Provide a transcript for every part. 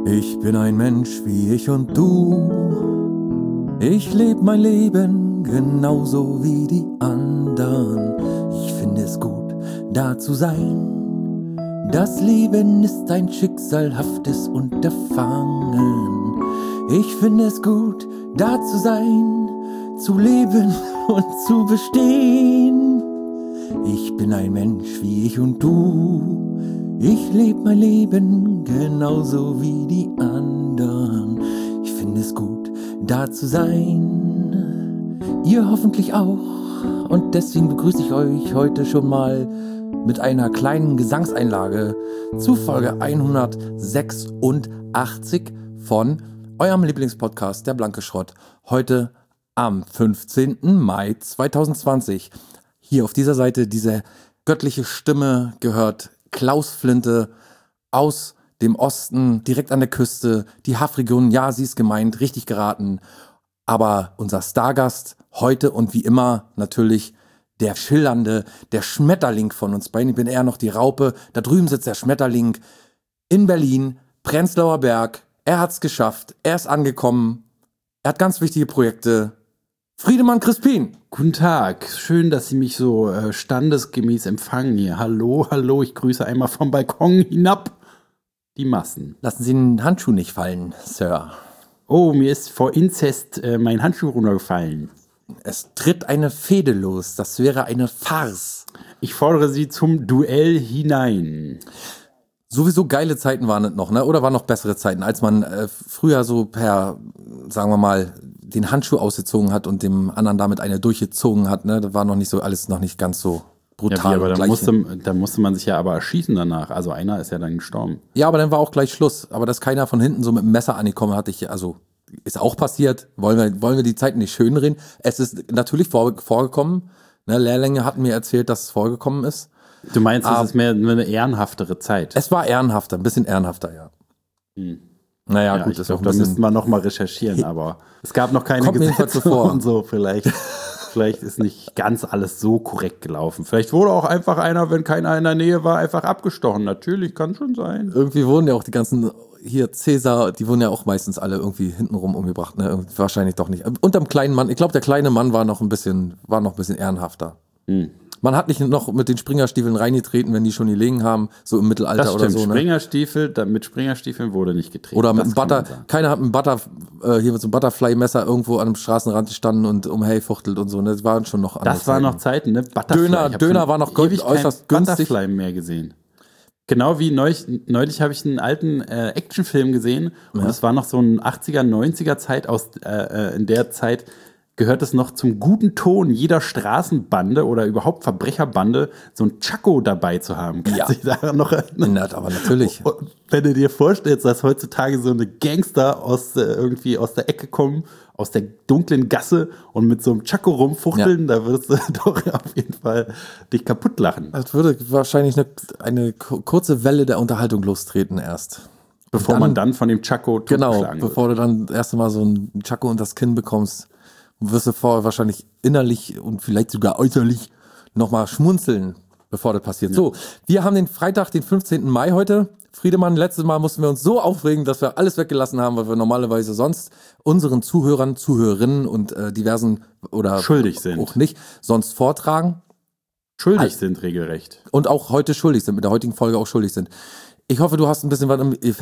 Ich bin ein Mensch wie ich und du. Ich lebe mein Leben genauso wie die anderen. Ich finde es gut, da zu sein. Das Leben ist ein schicksalhaftes Unterfangen. Ich finde es gut, da zu sein, zu leben und zu bestehen. Ich bin ein Mensch wie ich und du. Ich lebe mein Leben genauso wie die anderen. Ich finde es gut, da zu sein. Ihr hoffentlich auch. Und deswegen begrüße ich euch heute schon mal mit einer kleinen Gesangseinlage zu Folge 186 von eurem Lieblingspodcast, der Blanke Schrott. Heute am 15. Mai 2020. Hier auf dieser Seite diese göttliche Stimme gehört Klaus Flinte aus dem Osten, direkt an der Küste, die Haffregion, ja, sie ist gemeint, richtig geraten. Aber unser Stargast heute und wie immer natürlich der schillernde, der Schmetterling von uns beiden. Ich bin eher noch die Raupe. Da drüben sitzt der Schmetterling in Berlin, Prenzlauer Berg. Er hat's geschafft, er ist angekommen, er hat ganz wichtige Projekte. Friedemann Crispin. Guten Tag, schön, dass Sie mich so standesgemäß empfangen hier. Hallo, hallo, ich grüße einmal vom Balkon hinab die Massen. Lassen Sie den Handschuh nicht fallen, Sir. Oh, mir ist vor Inzest mein Handschuh runtergefallen. Es tritt eine Fehde los, das wäre eine Farce. Ich fordere Sie zum Duell hinein. Sowieso geile Zeiten waren es noch, ne? Oder waren noch bessere Zeiten, als man früher so per, sagen wir mal, den Handschuh ausgezogen hat und dem anderen damit eine durchgezogen hat, ne? Da war noch nicht so alles noch nicht ganz so brutal. Ja, aber da musste man sich ja aber erschießen danach. Also einer ist ja dann gestorben. Ja, aber dann war auch gleich Schluss. Aber dass keiner von hinten so mit dem Messer angekommen hat, also ist auch passiert. Wollen wir die Zeiten nicht schönreden? Es ist natürlich vorgekommen. Ne? Lehrlinge hatten mir erzählt, dass es vorgekommen ist. Du meinst, es ist mehr eine ehrenhaftere Zeit? Es war ehrenhafter, ein bisschen ehrenhafter, ja. Naja, Ja, gut, ich das glaube, ist auch da müssten wir noch mal recherchieren, aber es gab noch keine Kommt mir jedenfalls Gesetze so vor. und so. Vielleicht ist nicht ganz alles so korrekt gelaufen. Vielleicht wurde auch einfach einer, wenn keiner in der Nähe war, einfach abgestochen. Natürlich, kann schon sein. Irgendwie wurden ja auch die ganzen, hier Cäsar, die wurden ja auch meistens alle irgendwie hintenrum umgebracht, ne? Irgendwie wahrscheinlich doch nicht. Unterm kleinen Mann, ich glaube, der kleine Mann war noch ein bisschen ehrenhafter. Man hat nicht noch mit den Springerstiefeln reingetreten, wenn die schon gelegen haben, so im Mittelalter Das oder stimmt. so. Ne? Mit Springerstiefeln wurde nicht getreten. Oder mit Das einem kann man Butter, sagen. keiner hat hier mit so einem Butterfly-Messer irgendwo an einem Straßenrand gestanden und umherfuchtelt und so. Ne? Das waren schon noch andere Das waren noch Zeiten, ne? Butterfly. Döner war noch äußerst günstig. Butterfly mehr gesehen. Genau wie neulich habe ich einen alten Actionfilm gesehen und das war noch so ein 80er, 90er Zeit in der Zeit gehört es noch zum guten Ton jeder Straßenbande oder überhaupt Verbrecherbande, so ein Chaco dabei zu haben. Kannst Ja. du dich daran noch erinnern? Ja, aber natürlich. Und wenn du dir vorstellst, dass heutzutage so eine Gangster irgendwie aus der Ecke kommen, aus der dunklen Gasse und mit so einem Chaco rumfuchteln, da würdest du doch auf jeden Fall dich kaputt lachen. Das würde wahrscheinlich eine kurze Welle der Unterhaltung lostreten erst. Bevor man dann von dem Chaco totgeschlagen wird. Bevor du dann das erste Mal so ein Chaco unter das Kinn bekommst, wirst du vorher wahrscheinlich innerlich und vielleicht sogar äußerlich nochmal schmunzeln, bevor das passiert. Ja. So, wir haben den Freitag, den 15. Mai heute. Friedemann, letztes Mal mussten wir uns so aufregen, dass wir alles weggelassen haben, weil wir normalerweise sonst unseren Zuhörern, Zuhörerinnen und diversen oder schuldig sind. Auch nicht, sonst vortragen. Schuldig sind regelrecht. Und auch heute schuldig sind, mit der heutigen Folge auch schuldig sind. Ich hoffe, du hast ein bisschen was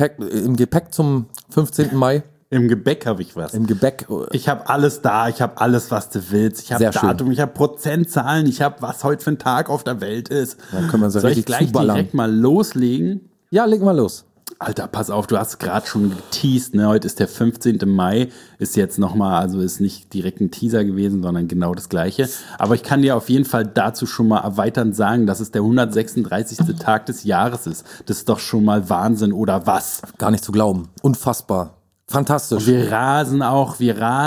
im Gepäck zum 15. Mai. Im Gebäck habe ich was. Im Gebäck. Ich habe alles da, ich habe alles, was du willst. Ich habe Datum, ich habe Prozentzahlen, ich habe, was heute für ein Tag auf der Welt ist. Dann können wir so Soll richtig ich gleich zuballern. direkt mal loslegen? Ja, leg mal los. Alter, pass auf, du hast gerade schon geteased, ne? Heute ist der 15. Mai, ist jetzt nochmal, also ist nicht direkt ein Teaser gewesen, sondern genau das Gleiche. Aber ich kann dir auf jeden Fall dazu schon mal erweiternd sagen, dass es der 136. Tag des Jahres ist. Das ist doch schon mal Wahnsinn, oder was? Gar nicht zu glauben. Unfassbar. Fantastisch. Und wir rasen auch,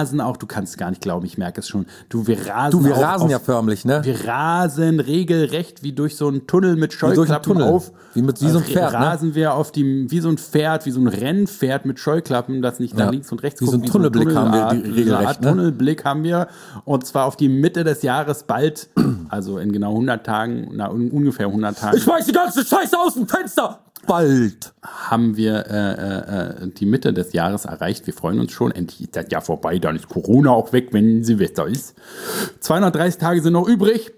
du kannst gar nicht glauben, ich merke es schon. Wir rasen ja förmlich, ne? Wir rasen regelrecht wie durch so einen Tunnel mit Scheuklappen auf. Wie so ein Pferd, rasen wir wie so ein Pferd, wie so ein Rennpferd mit Scheuklappen, das nicht nach links und rechts guckt. Wie so ein Tunnelblick haben wir regelrecht, ne? Tunnelblick haben wir, und zwar auf die Mitte des Jahres bald, also in genau 100 Tagen, ungefähr 100 Tagen. Ich schmeiß die ganze Scheiße aus dem Fenster! bald haben wir die Mitte des Jahres erreicht. Wir freuen uns schon. Endlich ist das Jahr vorbei. Dann ist Corona auch weg, wenn Silvester ist. 230 Tage sind noch übrig.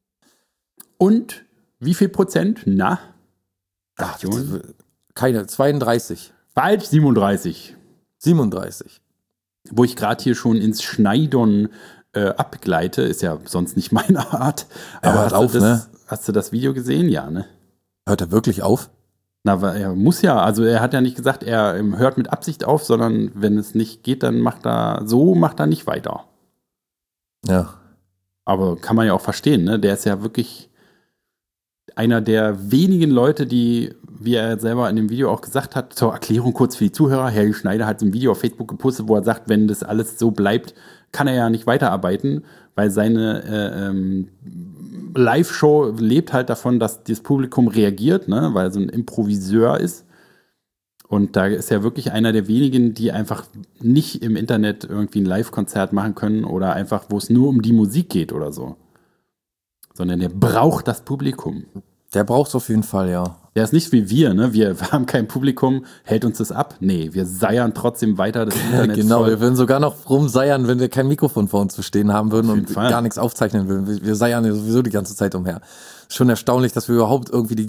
Und wie viel Prozent? Na? Ach, keine, 32. Falsch, 37. 37. Wo ich gerade hier schon ins Schneidern abgleite, ist ja sonst nicht meine Art. Aber hast du das Video gesehen? Ja, ne? Hört er wirklich auf? Na, er muss ja. Also er hat ja nicht gesagt, er hört mit Absicht auf, sondern wenn es nicht geht, dann macht er nicht weiter. Ja. Aber kann man ja auch verstehen, ne? Der ist ja wirklich einer der wenigen Leute, die, wie er selber in dem Video auch gesagt hat, zur Erklärung kurz für die Zuhörer, Helge Schneider hat so ein Video auf Facebook gepostet, wo er sagt, wenn das alles so bleibt, kann er ja nicht weiterarbeiten, weil seine Live-Show lebt halt davon, dass das Publikum reagiert, ne? Weil er so ein Improviseur ist. Und da ist er wirklich einer der wenigen, die einfach nicht im Internet irgendwie ein Live-Konzert machen können oder einfach, wo es nur um die Musik geht oder so. Sondern der braucht das Publikum. Der braucht es auf jeden Fall, ja. Der ist nicht wie wir, ne? Wir haben kein Publikum, hält uns das ab? Nee, wir seiern trotzdem weiter das Internet Genau, voll. wir würden sogar noch rumseiern, wenn wir kein Mikrofon vor uns zu stehen haben würden und Fall. gar nichts aufzeichnen würden. Wir seiern ja sowieso die ganze Zeit umher. Schon erstaunlich, dass wir überhaupt irgendwie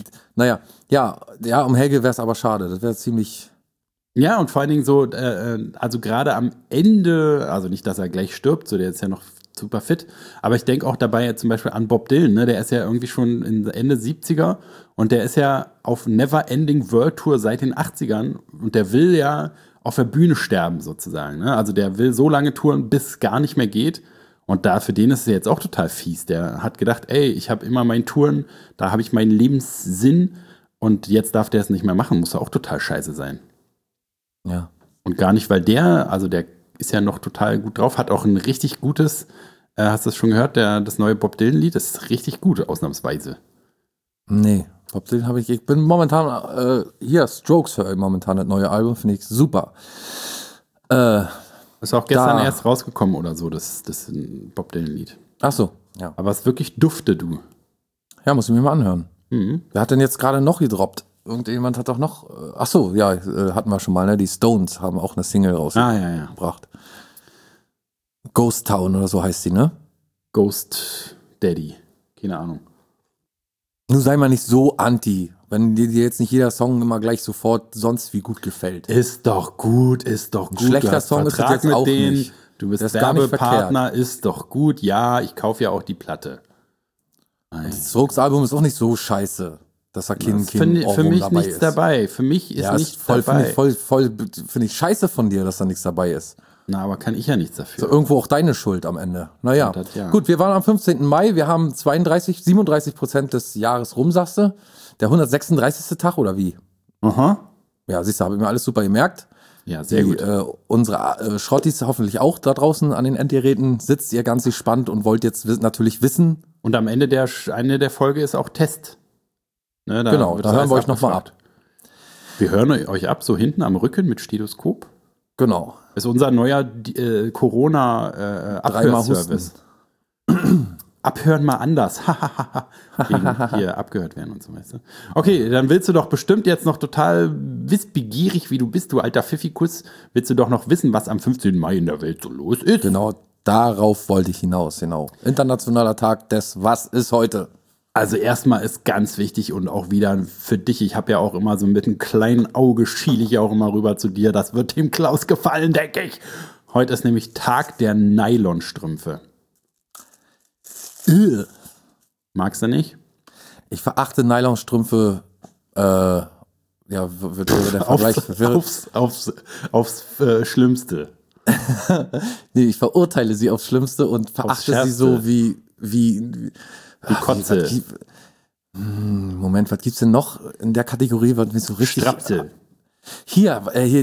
um Helge wäre es aber schade. Das wäre ziemlich... Ja, und vor allen Dingen so, also gerade am Ende, also nicht, dass er gleich stirbt, so der ist ja noch super fit, aber ich denke auch dabei zum Beispiel an Bob Dylan, ne? Der ist ja irgendwie schon in Ende 70er und der ist ja auf Never Ending World Tour seit den 80ern und der will ja auf der Bühne sterben sozusagen, ne? Also der will so lange touren, bis es gar nicht mehr geht und für den ist es jetzt auch total fies. Der hat gedacht, ey, ich habe immer meinen Touren, da habe ich meinen Lebenssinn und jetzt darf der es nicht mehr machen, muss ja auch total scheiße sein. Ja. Und gar nicht, weil der ist ja noch total gut drauf, hat auch ein richtig gutes, hast du das schon gehört, das neue Bob Dylan-Lied, das ist richtig gut, ausnahmsweise. Nee, Bob Dylan ich bin momentan, Strokes höre ich momentan, das neue Album, finde ich super. Ist auch gestern erst rausgekommen oder so, das Bob Dylan-Lied. Ach so, ja. Aber es ist wirklich dufte, du. Ja, muss ich mir mal anhören. Mhm. Wer hat denn jetzt gerade noch gedroppt? Irgendjemand hat doch noch, ach so, ja, hatten wir schon mal, ne? Die Stones haben auch eine Single rausgebracht. Ghost Town oder so heißt die, ne? Ghost Daddy, keine Ahnung. Nun sei mal nicht so anti, wenn dir jetzt nicht jeder Song immer gleich sofort sonst wie gut gefällt. Ist doch gut. Ein schlechter Song ist das jetzt auch nicht. Du bist Werbepartner, ist doch gut. Ja, ich kaufe ja auch die Platte. Das Strokes-Album ist auch nicht so scheiße. Dass da kein für mich dabei nichts ist. Dabei. Für mich ist nichts dabei. Finde ich scheiße von dir, dass da nichts dabei ist. Na, aber kann ich ja nichts dafür. So irgendwo auch deine Schuld am Ende. Naja, ja. Gut, wir waren am 15. Mai, wir haben 37% des Jahres rum, sagst du. Der 136. Tag oder wie? Aha. Ja, siehst du, habe ich mir alles super gemerkt. Ja, sehr gut. Unsere Schrottis hoffentlich auch da draußen an den Endgeräten, sitzt ihr ganz gespannt und wollt jetzt natürlich wissen. Und am Ende der Folge ist auch Test. Ne, da hören wir euch nochmal ab. Wir hören euch ab, so hinten am Rücken mit Stethoskop. Genau. Ist unser neuer Corona-Abhörservice. Abhören mal anders. Gegen hier abgehört werden und so, weißt du. Okay, dann willst du doch bestimmt jetzt noch total wissbegierig, wie du bist, du alter Pfiffikus, willst du doch noch wissen, was am 15. Mai in der Welt so los ist. Genau, darauf wollte ich hinaus, genau. Internationaler Tag des Was ist heute? Also erstmal ist ganz wichtig und auch wieder für dich, ich habe ja auch immer so mit einem kleinen Auge schiele ich ja auch immer rüber zu dir, das wird dem Klaus gefallen, denke ich. Heute ist nämlich Tag der Nylonstrümpfe. Magst du nicht? Ich verachte Nylonstrümpfe, wird der Vergleich aufs Schlimmste. Nee, ich verurteile sie aufs Schlimmste und verachte sie so wie die Kotze. Moment, was gibt's denn noch in der Kategorie, was mir so richtig... Strapse. Hier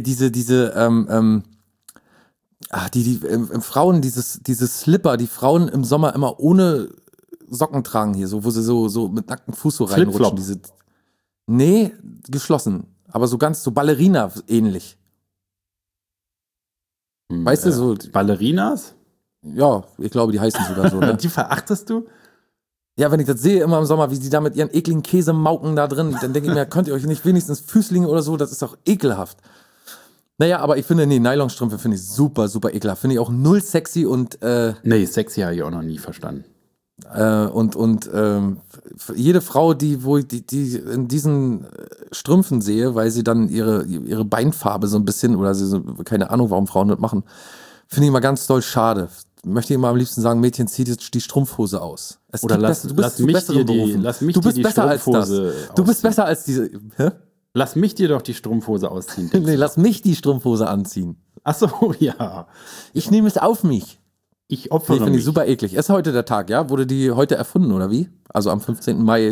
Frauen, dieses Slipper, die Frauen im Sommer immer ohne Socken tragen hier, so, wo sie so mit nacktem Fuß so reinrutschen. Nee, geschlossen. Aber so ganz, so Ballerina ähnlich. Weißt du, so... Ballerinas? Ja, ich glaube, die heißen sogar so. Ne? Die verachtest du? Ja, wenn ich das sehe immer im Sommer, wie sie da mit ihren ekligen Käsemauken da drin, dann denke ich mir, könnt ihr euch nicht wenigstens Füßlinge oder so, das ist doch ekelhaft. Naja, aber ich finde, Nylonstrümpfe finde ich super, super ekelhaft. Finde ich auch null sexy und Nee, sexy habe ich auch noch nie verstanden. Jede Frau, die in diesen Strümpfen sehe, weil sie dann ihre Beinfarbe so ein bisschen, oder sie so, keine Ahnung, warum Frauen das machen, finde ich immer ganz doll schade. Möchte ich immer am liebsten sagen, Mädchen, zieh die Strumpfhose aus. Oder lass mich dir die Strumpfhose Du bist besser als diese. Hä? Lass mich dir doch die Strumpfhose ausziehen. Nee, lass mich die Strumpfhose anziehen. Ach so, ja. Ich nehme es auf mich. Ich opfere Finde mich. ich super eklig. Ist heute der Tag, ja? Wurde die heute erfunden, oder wie? Also am 15. Mai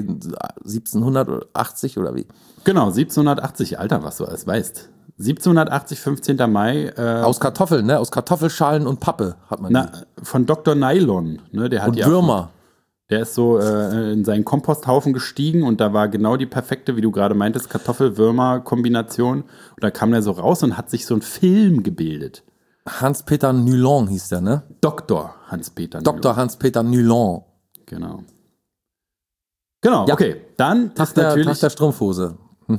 1780 oder wie? Genau, 1780. Alter, was du alles weißt. 1780, 15. Mai. Aus Kartoffeln, ne? Aus Kartoffelschalen und Pappe hat man von Dr. Nylon. Ne? Der hat und Würmer. Der ist so in seinen Komposthaufen gestiegen und da war genau die perfekte, wie du gerade meintest, Kartoffel-Würmer-Kombination. Und da kam der so raus und hat sich so ein Film gebildet. Hans-Peter Nylon hieß der, ne? Dr. Hans-Peter Nylon. Dr. Hans-Peter Nylon. Genau. Genau, ja. Okay. Dann Tag der Strumpfhose.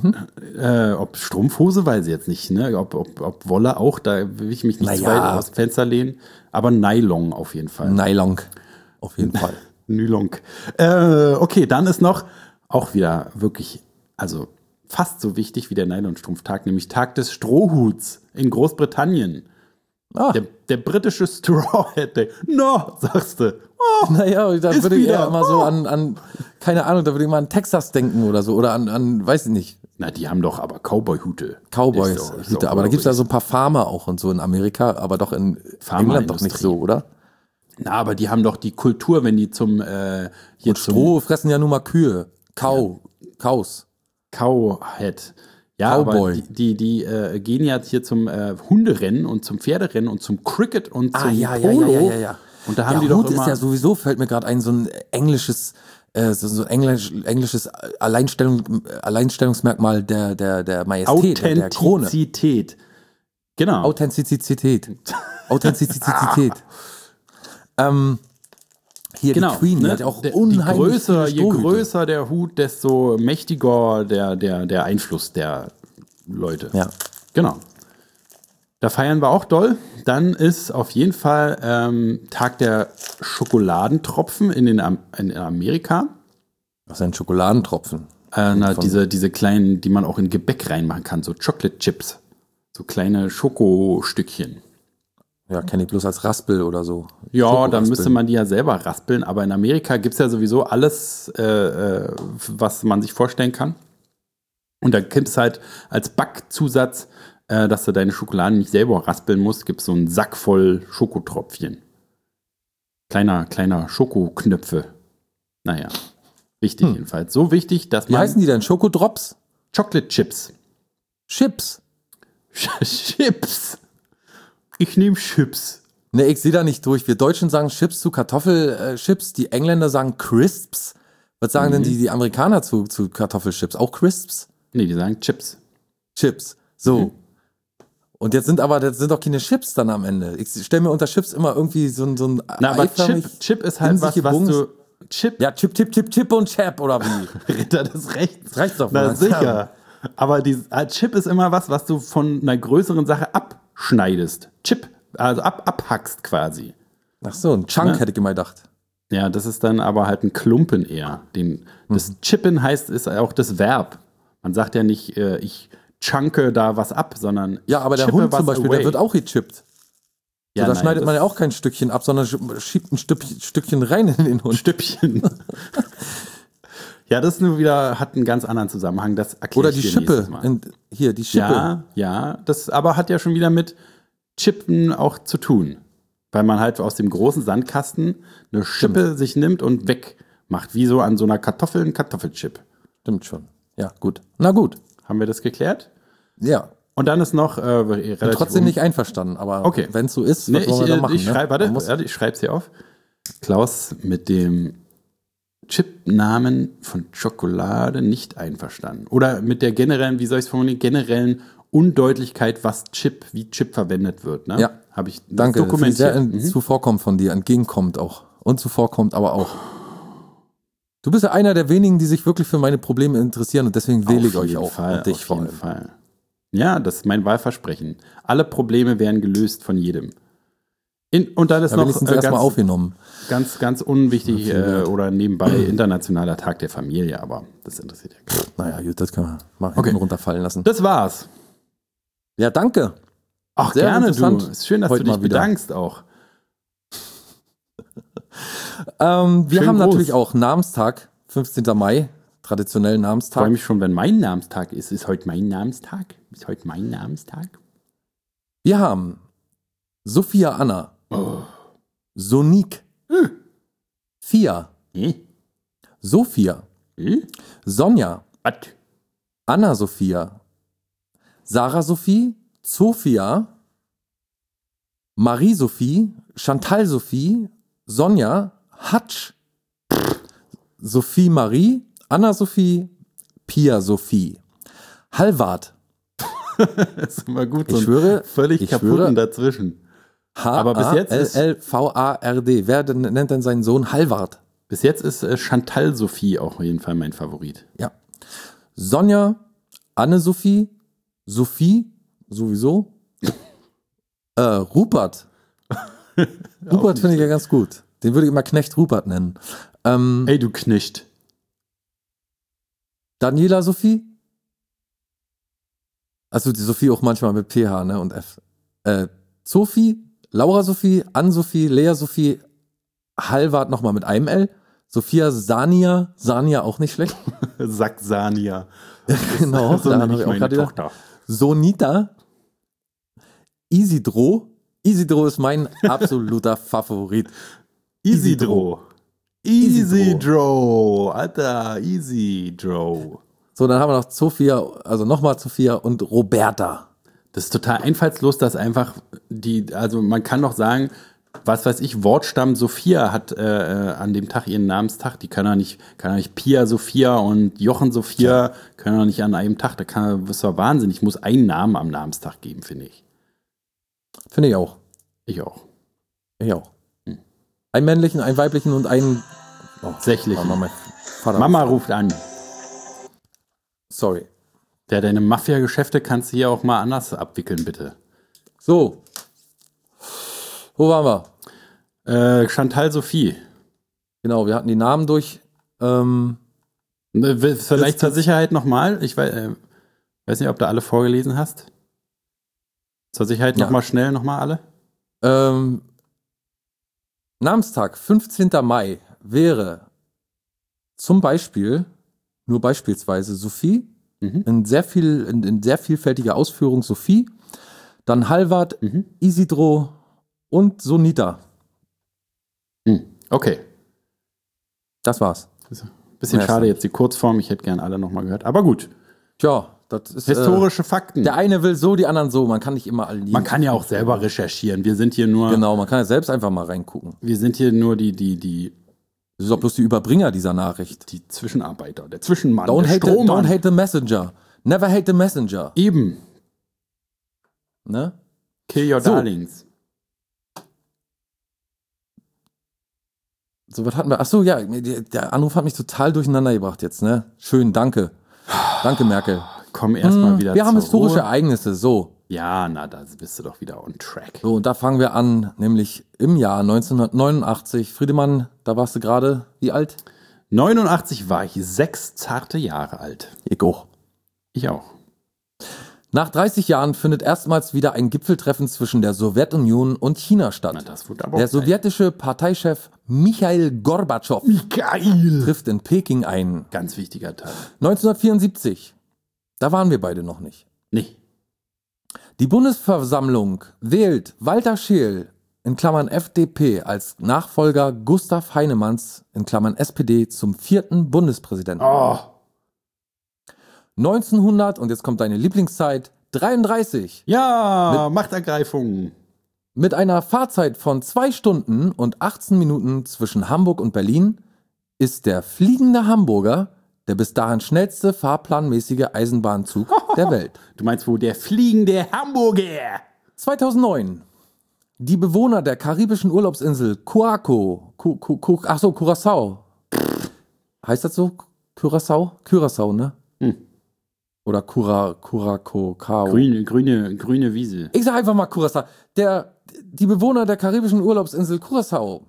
Ob Strumpfhose, weiß ich jetzt nicht, ne? Ob Wolle auch, da will ich mich nicht zu weit aus dem Fenster lehnen. Aber Nylon auf jeden Fall. Nylon, auf jeden Fall. Nylon. Okay, dann ist noch auch wieder wirklich, also fast so wichtig wie der Nylonstrumpftag, nämlich Tag des Strohhuts in Großbritannien. Ah. Der britische Straw Hat Day. No, sagst du. Oh, naja, da würde ich eher immer so an, keine Ahnung, da würde ich mal an Texas denken oder so. Oder an weiß ich nicht. Na, die haben doch aber Cowboy-Hüte. Cowboys-Hüte, aber da gibt es ja so ein paar Farmer auch und so in Amerika, aber doch in England doch nicht so, oder? Na, aber die haben doch die Kultur, wenn die zum Stroh fressen ja nun mal Kühe. Cows. Cowhead. Ja, Cowboy. Aber die gehen ja hier zum Hunderennen und zum Pferderennen und zum Cricket und zum Polo. Ja. Und da haben die doch Hut immer... ist ja sowieso, fällt mir gerade ein, so ein englisches Alleinstellungsmerkmal der Majestät, der Krone. Authentizität. Genau. Authentizität. Hier genau, die Queen, die hat ja auch unheimlich je größer der Hut, desto mächtiger der Einfluss der Leute. Ja. Genau. Da feiern wir auch doll. Dann ist auf jeden Fall Tag der Schokoladentropfen in Amerika. Was ist ein Schokoladentropfen? Diese kleinen, die man auch in Gebäck reinmachen kann, so Chocolate Chips. So kleine Schokostückchen. Ja, kenne ich bloß als Raspel oder so. Ja, dann müsste man die ja selber raspeln. Aber in Amerika gibt es ja sowieso alles, was man sich vorstellen kann. Und da gibt es halt als Backzusatz, dass du deine Schokolade nicht selber raspeln musst, gibt es so einen Sack voll Schokotropfchen. Kleiner Schokoknöpfe. Naja, wichtig jedenfalls. So wichtig, dass man... Wie heißen die denn? Schokodrops? Chocolate Chips. Chips? Chips. Ich nehme Chips. Ne, ich sehe da nicht durch. Wir Deutschen sagen Chips zu Kartoffelchips, die Engländer sagen Crisps. Was sagen denn die Amerikaner zu Kartoffelchips? Auch Crisps? Nee, die sagen Chips. Chips. So. Und das sind doch keine Chips dann am Ende. Ich stelle mir unter Chips immer irgendwie so ein aber Chip ist halt was du... Chip? Ja, Chip und Chap oder wie? Ritter des Rechts. Das reicht doch. Na sicher. Aber Chip ist immer was du von einer größeren Sache abschneidest. Chip, also abhackst quasi. Ach so, ein Chunk hätte ich immer gedacht. Ja, das ist dann aber halt ein Klumpen eher. Das Chippen ist auch das Verb. Man sagt ja nicht, ich chunke da was ab, sondern ja, aber der Hund zum Beispiel, der wird auch gechippt. Ja, so, da schneidet man ja auch kein Stückchen ab, sondern schiebt ein Stückchen rein in den Hund. Stückchen. Ja, das nur wieder hat einen ganz anderen Zusammenhang. Das erkläre ich dir nächstes Mal. Oder die Schippe. Hier, die Schippe. Ja, das aber hat ja schon wieder mit Chippen auch zu tun. Weil man halt aus dem großen Sandkasten eine Schippe sich nimmt und wegmacht. Wie so an so einer Kartoffel ein Kartoffelchip. Stimmt schon. Ja, gut. Na gut. Haben wir das geklärt? Ja. Und dann ist noch relativ... Bin trotzdem nicht einverstanden, aber okay. Wenn es so ist, was wollen wir da machen? Ich schreibe es hier auf. Klaus mit dem Chip-Namen von Schokolade nicht einverstanden. Oder mit der generellen, wie soll ich es formulieren, generellen Undeutlichkeit, wie Chip verwendet wird. Ne? Ja, habe ich danke. dokumentiert. Sehr zuvorkommt von dir, entgegenkommt auch. Und zuvorkommt aber auch. Du bist ja einer der wenigen, die sich wirklich für meine Probleme interessieren und deswegen wähle ich euch auch. Fall, und dich auf jeden Fall. Ja, das ist mein Wahlversprechen. Alle Probleme werden gelöst von jedem. Und dann ist noch erstmal aufgenommen. Ganz unwichtig oder nebenbei internationaler Tag der Familie, aber das interessiert ja keinen. Naja, gut, das kann man mal hinten runterfallen lassen. Das war's. Ja, danke. Ach, sehr gerne, du. Ist schön, dass du dich bedankst auch. Wir haben natürlich auch Namenstag, 15. Mai, traditionell Namenstag. Ich freue mich schon, wenn mein Namenstag ist. Ist heute mein Namenstag? Wir haben Sophia Anna, Sonique, Fia, Sophia, Sonja, Anna Sophia, Sarah Sophie, Sophia, Marie Sophie, Chantal Sophie, Sonja, Hatsch, Sophie Marie, Anna Sophie, Pia Sophie, Halvard. Das ist immer gut, ich schwöre, völlig kaputten dazwischen. Aber bis jetzt ist L-L-V-A-R-D. Wer nennt denn seinen Sohn Halvard? Bis jetzt ist Chantal Sophie auch auf jeden Fall mein Favorit. Ja. Sonja, Anne-Sophie, Sophie, sowieso. Rupert. Rupert finde ich ja ganz gut. Den würde ich immer Knecht Rupert nennen. Ey, du Knecht. Daniela Sophie. Also die Sophie auch manchmal mit PH, ne, und F. Sophie, Laura Sophie, Ann-Sophie, Lea Sophie, Halvard nochmal mit einem L. Sophia Sania auch nicht schlecht. Sania. Genau, so da habe ich auch gerade wieder. Sonita, Isidro ist mein absoluter Favorit. Isidro, Alter, Isidro. So, dann haben wir noch Sophia, also nochmal Sophia und Roberta. Das ist total einfallslos, dass einfach also man kann doch sagen, was weiß ich, Wortstamm Sophia hat an dem Tag ihren Namenstag, die kann ja nicht Pia Sophia und Jochen Sophia können ja nicht an einem Tag, das ist doch Wahnsinn, ich muss einen Namen am Namenstag geben, finde ich. Finde ich auch. Ich auch. Einen männlichen, einen weiblichen und einen sächlichen. Mama ruft an. Sorry. Deine Mafia-Geschäfte kannst du hier auch mal anders abwickeln, bitte. So. Wo waren wir? Chantal Sophie. Genau, wir hatten die Namen durch. Vielleicht zur Sicherheit nochmal. Ich weiß nicht, ob du alle vorgelesen hast. Zur Sicherheit nochmal schnell, nochmal alle. Namenstag, 15. Mai, wäre zum Beispiel, nur beispielsweise Sophie, in sehr vielfältiger Ausführung Sophie, dann Halvard, Isidro und Sonita. Okay. Das war's. Bisschen schade jetzt die Kurzform, ich hätte gern alle nochmal gehört, aber gut. Tja, das ist historische Fakten. Der eine will so, die anderen so, man kann nicht immer alle lieben. Man kann ja auch selber recherchieren, wir sind hier nur... Genau, man kann ja selbst einfach mal reingucken. Wir sind hier nur die das ist doch bloß die Überbringer dieser Nachricht. Die Zwischenarbeiter, der Zwischenmann, don't hate the messenger. Never hate the messenger. Eben. Ne? Kill your darlings. So, was hatten wir? Achso, ja, der Anruf hat mich total durcheinander gebracht jetzt, ne? Schön, danke. Danke, Merkel. Komm erstmal wieder Wir haben historische Ereignisse, so. Ja, da bist du doch wieder on track. So, und da fangen wir an, nämlich im Jahr 1989. Friedemann, da warst du gerade, wie alt? 89 war ich 6 zarte Jahre alt. Ich auch. Ich auch. Nach 30 Jahren findet erstmals wieder ein Gipfeltreffen zwischen der Sowjetunion und China statt. Na, das wird aber der sowjetische Parteichef Michail Gorbatschow trifft in Peking ein. Ganz wichtiger Teil. 1974. Da waren wir beide noch nicht. Nee. Die Bundesversammlung wählt Walter Scheel in Klammern FDP als Nachfolger Gustav Heinemanns in Klammern SPD zum 4. Bundespräsidenten. 1900, und jetzt kommt deine Lieblingszeit, 33. Ja, Machtergreifung. Mit einer Fahrzeit von 2 Stunden und 18 Minuten zwischen Hamburg und Berlin ist der fliegende Hamburger der bis dahin schnellste fahrplanmäßige Eisenbahnzug der Welt. Du meinst wohl der fliegende Hamburger? 2009. Die Bewohner der karibischen Urlaubsinsel Curaçao Heißt das so? Curaçao? Curaçao, ne? Oder Curacao. Grüne Wiese. Ich sag einfach mal Curaçao. Die Bewohner der karibischen Urlaubsinsel Curaçao.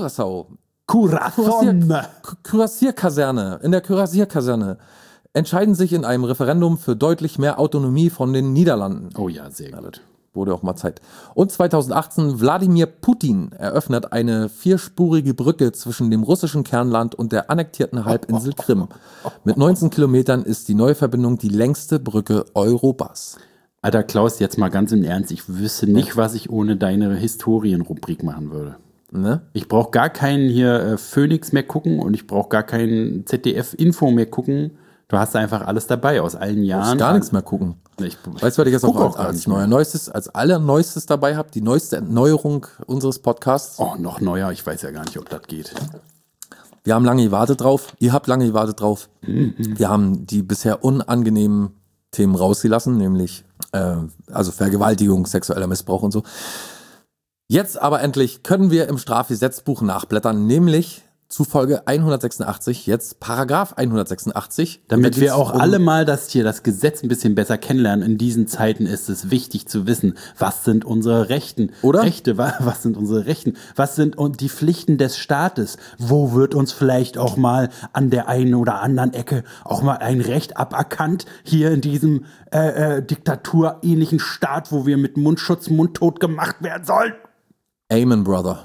Kürassierkaserne. In der Kürassierkaserne entscheiden sich in einem Referendum für deutlich mehr Autonomie von den Niederlanden. Oh ja, sehr gut. Wurde auch mal Zeit. Und 2018, Wladimir Putin eröffnet eine 4-spurige Brücke zwischen dem russischen Kernland und der annektierten Halbinsel Krim. Mit 19 Kilometern ist die neue Verbindung die längste Brücke Europas. Alter Klaus, jetzt mal ganz im Ernst, ich wüsste nicht, was ich ohne deine Historienrubrik machen würde. Ne? Ich brauche gar keinen hier Phoenix mehr gucken und ich brauche gar keinen ZDF-Info mehr gucken. Du hast einfach alles dabei aus allen Jahren. Ich muss gar nichts mehr gucken. Weißt du, was ich jetzt auch als Allerneuestes dabei habe? Die neueste Erneuerung unseres Podcasts. Oh, noch neuer? Ich weiß ja gar nicht, ob das geht. Wir haben lange gewartet drauf. Ihr habt lange gewartet drauf. Wir haben die bisher unangenehmen Themen rausgelassen, nämlich also Vergewaltigung, sexueller Missbrauch und so. Jetzt aber endlich können wir im Strafgesetzbuch nachblättern, nämlich zu Folge 186, jetzt Paragraph 186. Damit wir auch alle mal das Gesetz ein bisschen besser kennenlernen. In diesen Zeiten ist es wichtig zu wissen, was sind unsere Rechte, was sind unsere Rechten, was sind die Pflichten des Staates, wo wird uns vielleicht auch mal an der einen oder anderen Ecke auch mal ein Recht aberkannt, hier in diesem diktaturähnlichen Staat, wo wir mit Mundschutz mundtot gemacht werden sollen. Amen, Brother.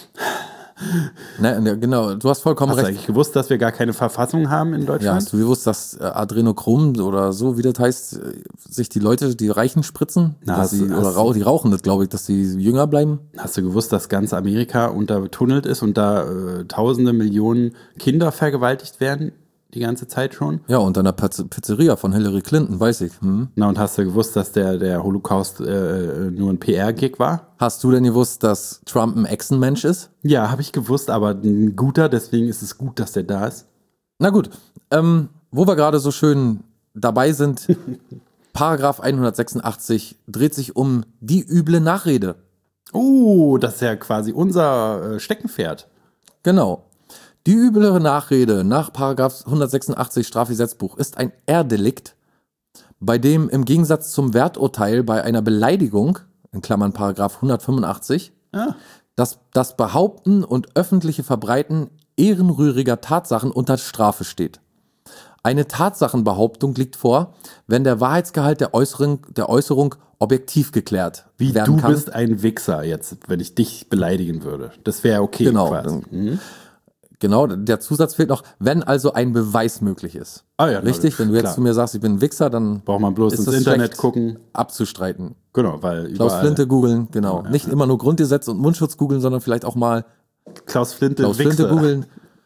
Ne, genau, du hast vollkommen recht. Hast du eigentlich gewusst, dass wir gar keine Verfassung haben in Deutschland? Ja, hast du gewusst, dass Adrenochrom oder so, wie das heißt, sich die Leute, die Reichen spritzen? Die rauchen das, glaube ich, dass sie jünger bleiben? Hast du gewusst, dass ganz Amerika untertunnelt ist und da tausende Millionen Kinder vergewaltigt werden? Die ganze Zeit schon? Ja, und an der Pizzeria von Hillary Clinton, weiß ich. Na, und hast du gewusst, dass der Holocaust nur ein PR-Gig war? Hast du denn gewusst, dass Trump ein Echsenmensch ist? Ja, habe ich gewusst, aber ein guter, deswegen ist es gut, dass der da ist. Na gut, wo wir gerade so schön dabei sind, Paragraph 186 dreht sich um die üble Nachrede. Das ist ja quasi unser Steckenpferd. Genau. Die üble Nachrede nach Paragraph 186 Strafgesetzbuch ist ein Ehrdelikt, bei dem im Gegensatz zum Werturteil bei einer Beleidigung, in Klammern Paragraph 185, das Behaupten und öffentliche Verbreiten ehrenrühriger Tatsachen unter Strafe steht. Eine Tatsachenbehauptung liegt vor, wenn der Wahrheitsgehalt der Äußerung objektiv geklärt werden kann. Du bist ein Wichser jetzt, wenn ich dich beleidigen würde. Das wäre okay. Genau. Genau, der Zusatz fehlt noch, wenn also ein Beweis möglich ist. Ja, richtig? Wenn du jetzt zu mir sagst, ich bin ein Wichser, dann braucht man bloß ins Internet gucken. Abzustreiten. Genau, weil Klaus Flinte googeln, genau. Ja, nicht immer nur Grundgesetz und Mundschutz googeln, sondern vielleicht auch mal Klaus Flinte googeln.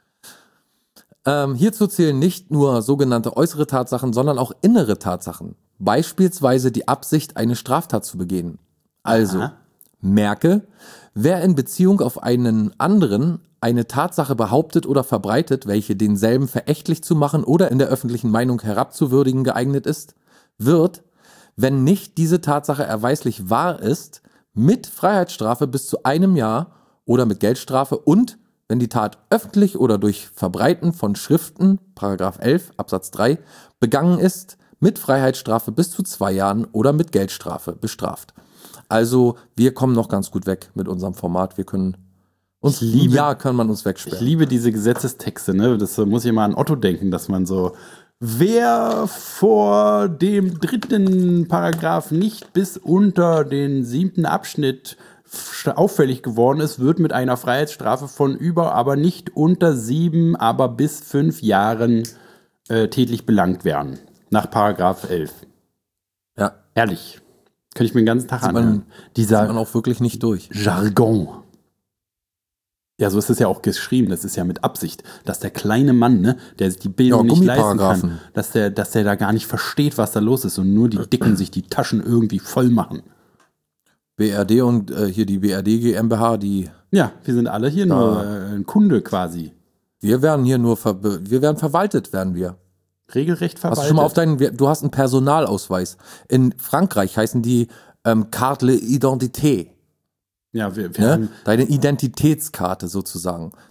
Hierzu zählen nicht nur sogenannte äußere Tatsachen, sondern auch innere Tatsachen. Beispielsweise die Absicht, eine Straftat zu begehen. Also, merke, wer in Beziehung auf einen anderen eine Tatsache behauptet oder verbreitet, welche denselben verächtlich zu machen oder in der öffentlichen Meinung herabzuwürdigen geeignet ist, wird, wenn nicht diese Tatsache erweislich wahr ist, mit Freiheitsstrafe bis zu 1 Jahr oder mit Geldstrafe und, wenn die Tat öffentlich oder durch Verbreiten von Schriften, Paragraph 11 Absatz 3, begangen ist, mit Freiheitsstrafe bis zu 2 Jahren oder mit Geldstrafe bestraft. Also wir kommen noch ganz gut weg mit unserem Format. Wir können kann man uns wegsperren. Ich liebe diese Gesetzestexte, ne? Das muss ich mal an Otto denken, dass man so, wer vor dem 3. Paragraph nicht bis unter den 7. Abschnitt auffällig geworden ist, wird mit einer Freiheitsstrafe von aber nicht unter 7, aber bis 5 Jahren tätlich belangt werden. Nach Paragraph 11. Ja. Ehrlich. Könnte ich mir den ganzen Tag anhören. Sieht man auch wirklich nicht durch. Jargon. Ja, so ist es ja auch geschrieben, das ist ja mit Absicht, dass der kleine Mann, ne, der sich die Bildung nicht leisten kann, dass der da gar nicht versteht, was da los ist und nur die Dicken sich die Taschen irgendwie voll machen. BRD und hier die BRD GmbH, Ja, wir sind alle hier nur ein Kunde quasi. Wir werden hier wir werden verwaltet, werden wir. Regelrecht verwaltet. Hast du schon mal du hast einen Personalausweis. In Frankreich heißen die Carte d'identité. Ja, wir haben deine Identitätskarte sozusagen.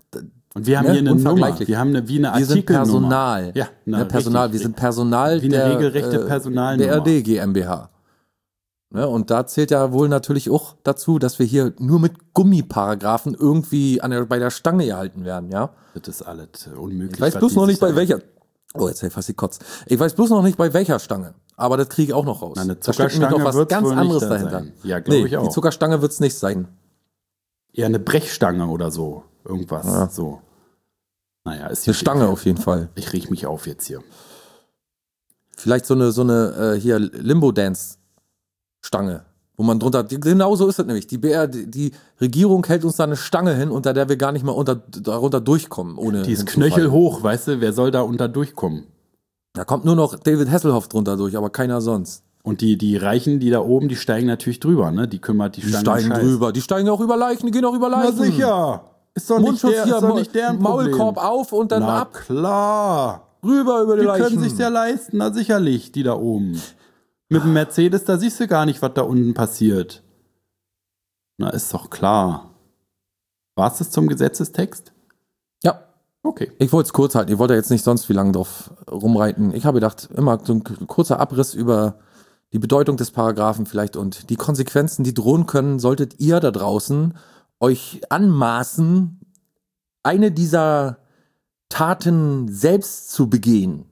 Und wir haben Ne? hier eine Nummer. Unvergleichlich. Wir haben wie eine Wir sind Artikelnummer. Personal. Ja, Personal. Wir sind Personal wie eine regelrechte Personalnummer. der RD GmbH. Ne? Und da zählt ja wohl natürlich auch dazu, dass wir hier nur mit Gummiparagraphen irgendwie bei der Stange gehalten werden, ja? Das ist alles unmöglich. Ich weiß bloß noch nicht bei welcher. Oh, jetzt hätte ich fast die Kotz. Ich weiß bloß noch nicht bei welcher Stange. Aber das kriege ich auch noch raus. Na, eine Da steckt Zuckerstange nämlich noch was wird's ganz wohl nicht anderes dann dahinter. sein. Ja, glaube ich auch. Die Zuckerstange wird es nicht sein. Eher eine Brechstange oder so. Irgendwas. Ja. So. Naja, ist Eine Stange auf jeden Fall. Ich reg mich auf jetzt hier. Vielleicht so eine hier Limbo-Dance-Stange, wo man drunter, genau so ist das nämlich. Die Regierung hält uns da eine Stange hin, unter der wir gar nicht mehr darunter durchkommen. Ohne Die ist hinzufallen. knöchelhoch, weißt du, wer soll da unter durchkommen? Da kommt nur noch David Hasselhoff drunter durch, aber keiner sonst. Und die Reichen, die da oben, die steigen natürlich drüber, ne? Die kümmert die Die Stange steigen Scheiß. drüber, die steigen auch über Leichen, die gehen auch über Na Leichen. sicher. Ist doch Mundschutz nicht, hier, ist doch nicht deren Problem. Maulkorb auf und dann Na ab, klar. rüber über die Die Leichen. können sich's ja leisten, na sicherlich, die da oben. Mit dem Mercedes, da siehst du gar nicht, was da unten passiert. Na, ist doch klar. War es das zum Gesetzestext? Ja, Okay. ich wollte es kurz halten. Ich wollte jetzt nicht sonst wie lange drauf rumreiten. Ich habe gedacht, immer so ein kurzer Abriss über die Bedeutung des Paragraphen vielleicht und die Konsequenzen, die drohen können, solltet ihr da draußen euch anmaßen, eine dieser Taten selbst zu begehen.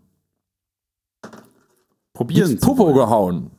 Probieren. Ins Popo gehauen.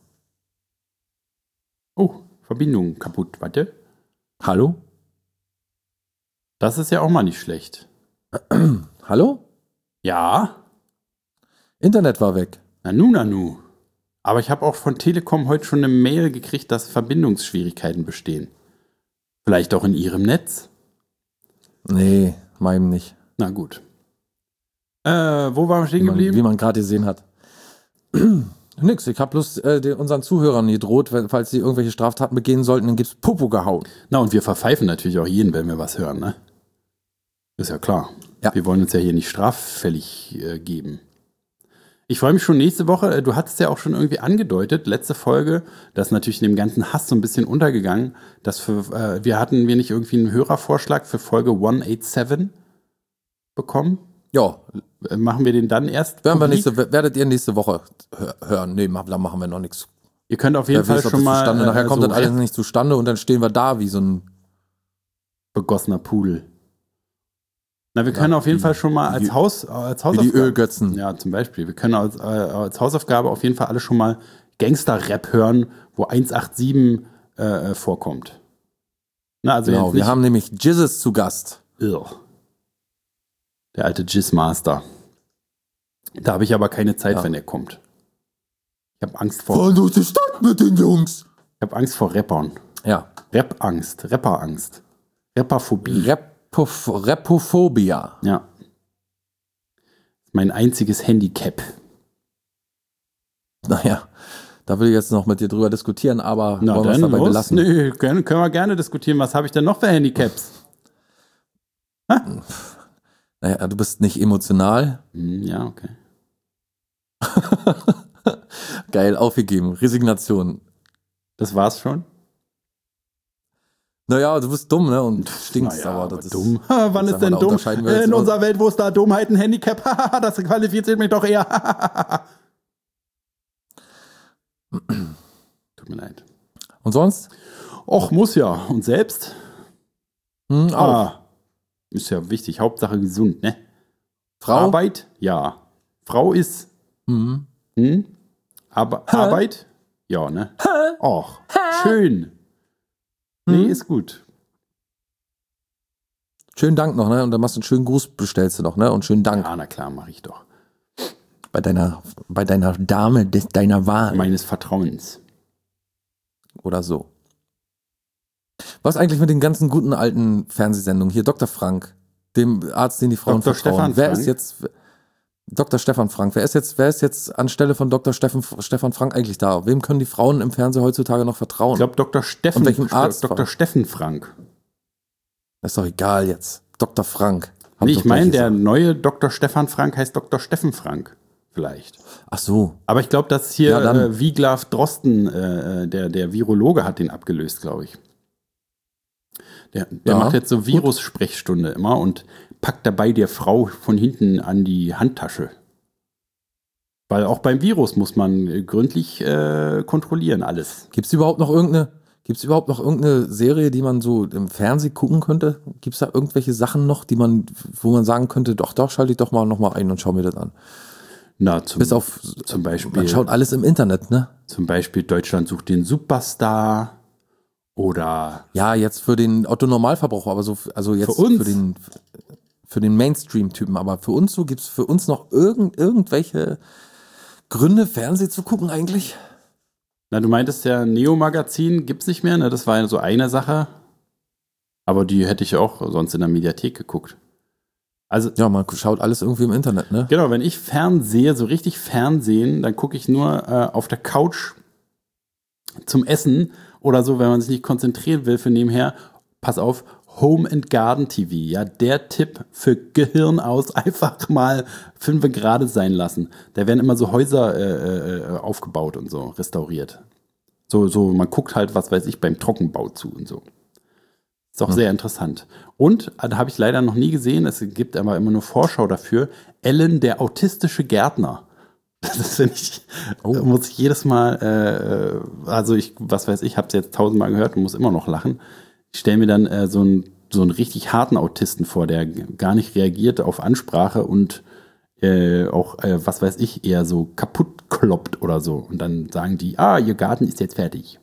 Oh, Verbindung kaputt. Warte. Hallo? Das ist ja auch mal nicht schlecht. Hallo? Ja. Internet war weg. Nanu. Aber ich habe auch von Telekom heute schon eine Mail gekriegt, dass Verbindungsschwierigkeiten bestehen. Vielleicht auch in ihrem Netz? Nee, meinem nicht. Na gut. Wo waren wir stehen Wie geblieben? man gerade gesehen hat. Nix, ich habe bloß unseren Zuhörern gedroht, falls sie irgendwelche Straftaten begehen sollten, dann gibt's Popo gehauen. Na, und wir verpfeifen natürlich auch jeden, wenn wir was hören, ne? Ist ja klar. Ja. Wir wollen uns ja hier nicht straffällig geben. Ich freue mich schon nächste Woche. Du hattest ja auch schon irgendwie angedeutet, letzte Folge, das ist natürlich in dem ganzen Hass so ein bisschen untergegangen, dass wir nicht irgendwie einen Hörervorschlag für Folge 187 bekommen? Ja, Machen wir den dann erst? werdet ihr nächste Woche hören. Nee, da machen wir noch nichts. Ihr könnt auf jeden Fall schon mal Nachher kommt so das alles nicht zustande und dann stehen wir da wie so ein begossener Pudel. Na, wir können auf jeden Fall schon mal als Hausaufgabe. wie die Ölgötzen. Ja, zum Beispiel. Wir können als Hausaufgabe auf jeden Fall alle schon mal Gangster-Rap hören, wo 187 vorkommt. Na, also Genau, jetzt wir nicht, haben nämlich Jizzes zu Gast. Der alte Jizz-Master. Da habe ich aber keine Zeit, wenn er kommt. Ich habe Angst vor. Fahren durch die Stadt mit den Jungs. Ich habe Angst vor Rappern. Ja. Rap-Angst, Rapperangst. Rapperphobie. Repophobia. Ja. Mein einziges Handicap. Naja, da will ich jetzt noch mit dir drüber diskutieren, aber Na, wollen wir es dann dabei los. belassen. Nö, können wir gerne diskutieren. Was habe ich denn noch für Handicaps? Naja, du bist nicht emotional. Ja, okay. Geil, aufgegeben. Resignation. Das war's schon? Naja, du bist dumm, ne? Und stinkst, Naja, aber das ist dumm. Wann ist denn da dumm? unterscheiden wir jetzt In auch. unserer Welt, wo es da Dummheit ein Handicap, das qualifiziert mich doch eher. Tut mir leid. Und sonst? Och, muss ja. Und selbst? Auch. Ist ja wichtig. Hauptsache gesund, ne? Frau? Arbeit? Ja. Frau ist. Mhm. Aber Arbeit? Ja, ne? Och, schön. Nee, ist gut. Schönen Dank noch, ne? Und dann machst du einen schönen Gruß, bestellst du noch, ne? Und schönen Dank Ja, na klar, mache ich doch. bei deiner Dame deiner Wahl Meines Vertrauens. oder so. Was eigentlich mit den ganzen guten alten Fernsehsendungen hier? Dr. Frank, dem Arzt, den die Frauen Dr. vertrauen. Stefan Wer Frank? ist jetzt Dr. Stefan Frank? Wer ist jetzt anstelle von Dr. Stefan Frank eigentlich da? Wem können die Frauen im Fernsehen heutzutage noch vertrauen? Ich glaube, Dr. Steffen. Und welchem Arzt Dr. war? Steffen Frank. Ist doch egal jetzt. Dr. Frank. Hab Nee, doch ich meine, gleich der gesagt. neue Dr. Stefan Frank heißt Dr. Steffen Frank. Vielleicht. Ach so. Aber ich glaube, dass hier Ja, dann. Wiglaf Drosten, der Virologe, hat den abgelöst, glaube ich. Der Ja, macht jetzt so Virus-Sprechstunde immer und packt dabei der Frau von hinten an die Handtasche. Weil auch beim Virus muss man gründlich kontrollieren alles. Gibt es überhaupt noch irgendeine Serie, die man so im Fernsehen gucken könnte? Gibt es da irgendwelche Sachen noch, wo man sagen könnte, doch, schalte ich doch mal noch mal ein und schau mir das an? Na, zum Beispiel. Man schaut alles im Internet, ne? Zum Beispiel Deutschland sucht den Superstar oder. Ja, jetzt für den Otto-Normalverbraucher, aber also jetzt für uns. Für den Mainstream-Typen. Aber für uns so, gibt es für uns noch irgendwelche Gründe, Fernsehen zu gucken eigentlich? Na, du meintest ja, Neo-Magazin gibt's nicht mehr, ne? Das war ja so eine Sache. Aber die hätte ich auch sonst in der Mediathek geguckt. Also, ja, man schaut alles irgendwie im Internet, ne? Genau, wenn ich fernsehe, so richtig Fernsehen, dann gucke ich nur auf der Couch zum Essen oder so, wenn man sich nicht konzentrieren will für nebenher. Pass auf, Home and Garden TV, ja, der Tipp für Gehirn aus, einfach mal 5 Grad sein lassen. Da werden immer so Häuser aufgebaut und so, restauriert. So, man guckt halt, was weiß ich, beim Trockenbau zu und so. Ist auch sehr interessant. Und, da habe ich leider noch nie gesehen, es gibt aber immer nur Vorschau dafür, Ellen, der autistische Gärtner. Das finde ich, muss ich jedes Mal, was weiß ich, habe es jetzt 1000-mal gehört und muss immer noch lachen. Ich stelle mir dann so einen richtig harten Autisten vor, der gar nicht reagiert auf Ansprache und was weiß ich, eher so kaputt kloppt oder so. Und dann sagen die, ihr Garten ist jetzt fertig.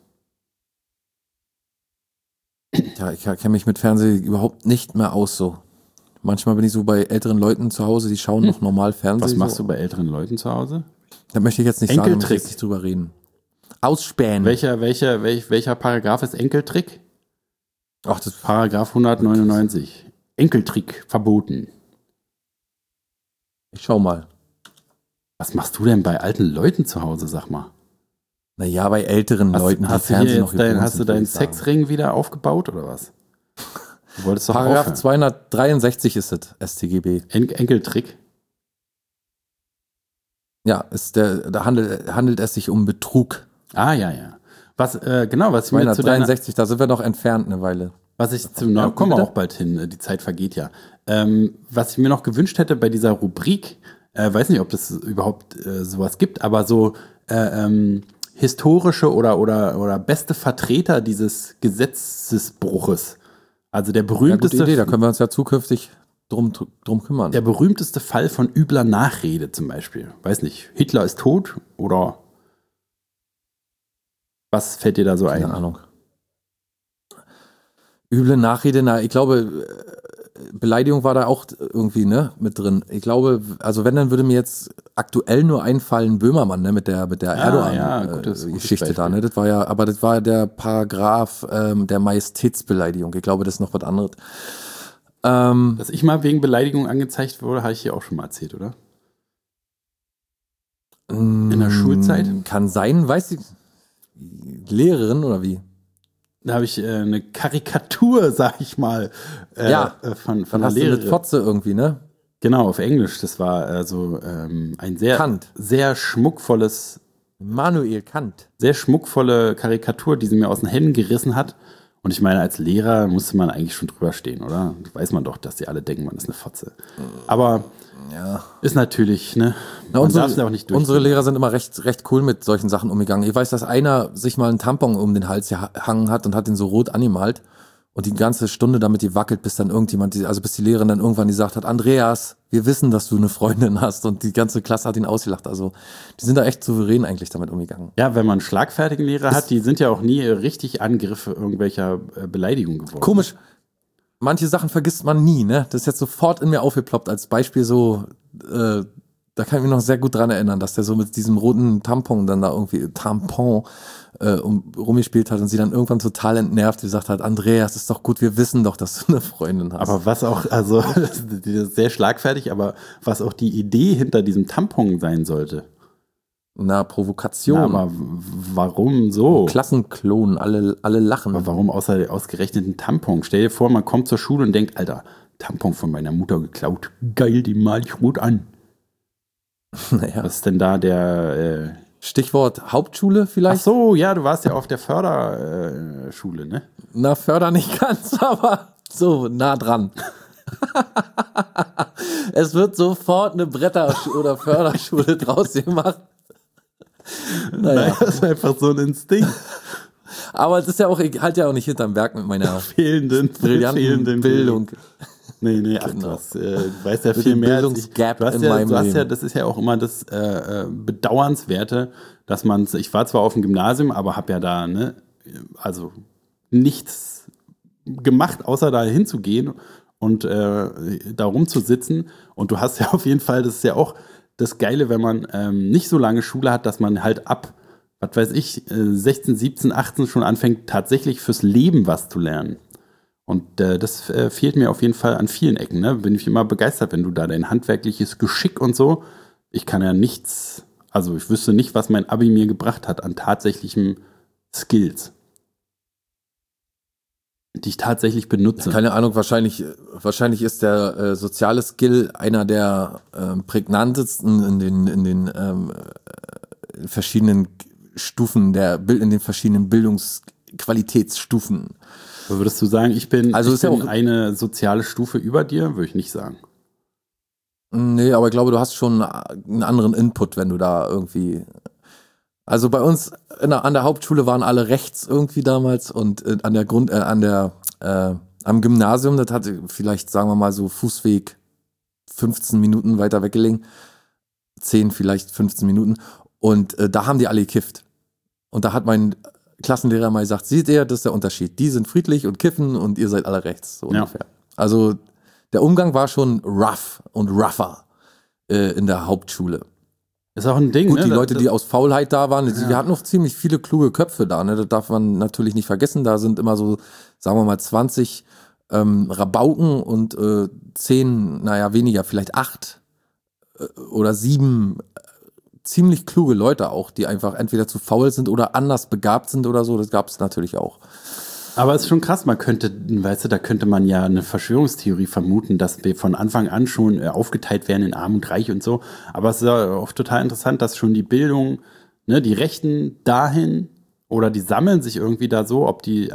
Ja, ich kenne mich mit Fernsehen überhaupt nicht mehr aus so. Manchmal bin ich so bei älteren Leuten zu Hause, die schauen noch normal Fernsehen. Was machst du bei älteren Leuten zu Hause? Da möchte ich jetzt nicht sagen, möchte ich jetzt nicht drüber reden. Ausspähen. Welcher Paragraph ist Enkeltrick? Ach, das Paragraph 199. Enkeltrick verboten. Ich schau mal. Was machst du denn bei alten Leuten zu Hause, sag mal? Naja, bei älteren Leuten, hast du deinen Sexring wieder aufgebaut oder was? Du wolltest doch Paragraph aufhören. 263 ist es, StGB. Enkeltrick? Ja, da handelt es sich um Betrug. Ah, ja. Was ich mir zu 263, da sind wir noch entfernt eine Weile. Kommen wir auch bald hin, die Zeit vergeht ja. Was ich mir noch gewünscht hätte bei dieser Rubrik, weiß nicht, ob das überhaupt sowas gibt, aber so historische oder beste Vertreter dieses Gesetzesbruches. Also der berühmteste. Ja, gute Idee, da können wir uns ja zukünftig drum kümmern. Der berühmteste Fall von übler Nachrede zum Beispiel. Weiß nicht, Hitler ist tot oder was fällt dir da so ein? Keine Ahnung. Üble Nachrede, ich glaube, Beleidigung war da auch irgendwie, ne, mit drin. Ich glaube, also wenn, dann würde mir jetzt aktuell nur einfallen Böhmermann, ne, mit der Erdogan-Geschichte da, ne. Das war ja der Paragraph der Majestätsbeleidigung. Ich glaube, das ist noch was anderes. Dass ich mal wegen Beleidigung angezeigt wurde, habe ich hier auch schon mal erzählt, oder? In der Schulzeit? Kann sein, weiß ich. Lehrerin oder wie? Da habe ich eine Karikatur, sag ich mal, von einer Lehrerin. Mit Fotze irgendwie, ne? Genau, auf Englisch. Das war ein sehr schmuckvolles Immanuel Kant. Sehr schmuckvolle Karikatur, die sie mir aus den Händen gerissen hat. Und ich meine, als Lehrer musste man eigentlich schon drüber stehen, oder? Das weiß man doch, dass die alle denken, man ist eine Fotze. Aber ist natürlich, ne? Man darf es ja auch nicht durch. Unsere Lehrer sind immer recht cool mit solchen Sachen umgegangen. Ich weiß, dass einer sich mal einen Tampon um den Hals gehangen hat und hat den so rot angemalt und die ganze Stunde damit die wackelt, bis dann irgendjemand, bis die Lehrerin dann irgendwann gesagt hat, Andreas, wir wissen, dass du eine Freundin hast, und die ganze Klasse hat ihn ausgelacht. Also die sind da echt souverän eigentlich damit umgegangen. Ja, wenn man einen schlagfertigen Lehrer hat, die sind ja auch nie richtig Angriffe irgendwelcher Beleidigung geworden. Komisch. Manche Sachen vergisst man nie, ne? Das ist jetzt sofort in mir aufgeploppt als Beispiel so, da kann ich mich noch sehr gut dran erinnern, dass der so mit diesem roten Tampon dann da irgendwie, rumgespielt hat und sie dann irgendwann total entnervt gesagt hat, Andreas, ist doch gut, wir wissen doch, dass du eine Freundin hast. Aber was auch, also sehr schlagfertig, aber was auch die Idee hinter diesem Tampon sein sollte. Na, Provokation. Aber warum so? Klassenklon, alle lachen. Aber warum ausgerechnet ein Tampon? Stell dir vor, man kommt zur Schule und denkt, Alter, Tampon von meiner Mutter geklaut. Geil, die mal ich rot an. Naja. Was ist denn da der Stichwort Hauptschule vielleicht? Ach so, ja, du warst ja auf der Förderschule, ne? Na, Förder nicht ganz, aber so nah dran. Es wird sofort eine oder Förderschule draus gemacht. Naja, das ist einfach so ein Instinkt. Aber das ist ja auch, ich halte ja auch nicht hinterm Berg mit meiner fehlenden Bildung. Nee, ach, Genau. du weißt ja viel mehr als ich. Bildungsgap in meinem Leben. Das ist ja auch immer das Bedauernswerte, dass ich war zwar auf dem Gymnasium, aber habe ja da, also nichts gemacht, außer da hinzugehen und da rumzusitzen. Und du hast ja auf jeden Fall, das ist ja auch das Geile, wenn man nicht so lange Schule hat, dass man halt ab, was weiß ich, 16, 17, 18 schon anfängt, tatsächlich fürs Leben was zu lernen. Und das fehlt mir auf jeden Fall an vielen Ecken. Ne? Bin ich immer begeistert, wenn du da dein handwerkliches Geschick und so. Ich kann ja nichts, also ich wüsste nicht, was mein Abi mir gebracht hat an tatsächlichen Skills, die ich tatsächlich benutze. Keine Ahnung, wahrscheinlich ist der soziale Skill einer der prägnantesten in den verschiedenen Stufen in den verschiedenen Bildungsqualitätsstufen. Würdest du sagen, ich bin auch eine soziale Stufe über dir? Würde ich nicht sagen. Nee, aber ich glaube, du hast schon einen anderen Input, wenn du da irgendwie. Also bei uns an der Hauptschule waren alle rechts irgendwie damals und am Gymnasium, das hatte vielleicht, sagen wir mal, so Fußweg 15 Minuten weiter weggelegen. 10, vielleicht 15 Minuten. Und da haben die alle gekifft. Und da hat mein Klassenlehrer mal gesagt, seht ihr, das ist der Unterschied. Die sind friedlich und kiffen und ihr seid alle rechts, so ungefähr. Also der Umgang war schon rough und rougher in der Hauptschule. Ist auch ein Ding, Gut, die Leute, die aus Faulheit da waren, wir hatten noch ziemlich viele kluge Köpfe da, ne? Das darf man natürlich nicht vergessen. Da sind immer so, sagen wir mal, 20 Rabauken und 10, naja, weniger, vielleicht 8 oder 7 ziemlich kluge Leute auch, die einfach entweder zu faul sind oder anders begabt sind oder so. Das gab es natürlich auch. Aber es ist schon krass, da könnte man ja eine Verschwörungstheorie vermuten, dass wir von Anfang an schon aufgeteilt werden in Arm und Reich und so. Aber es ist ja auch total interessant, dass schon die Bildung, ne, die Rechten dahin oder die sammeln sich irgendwie da so,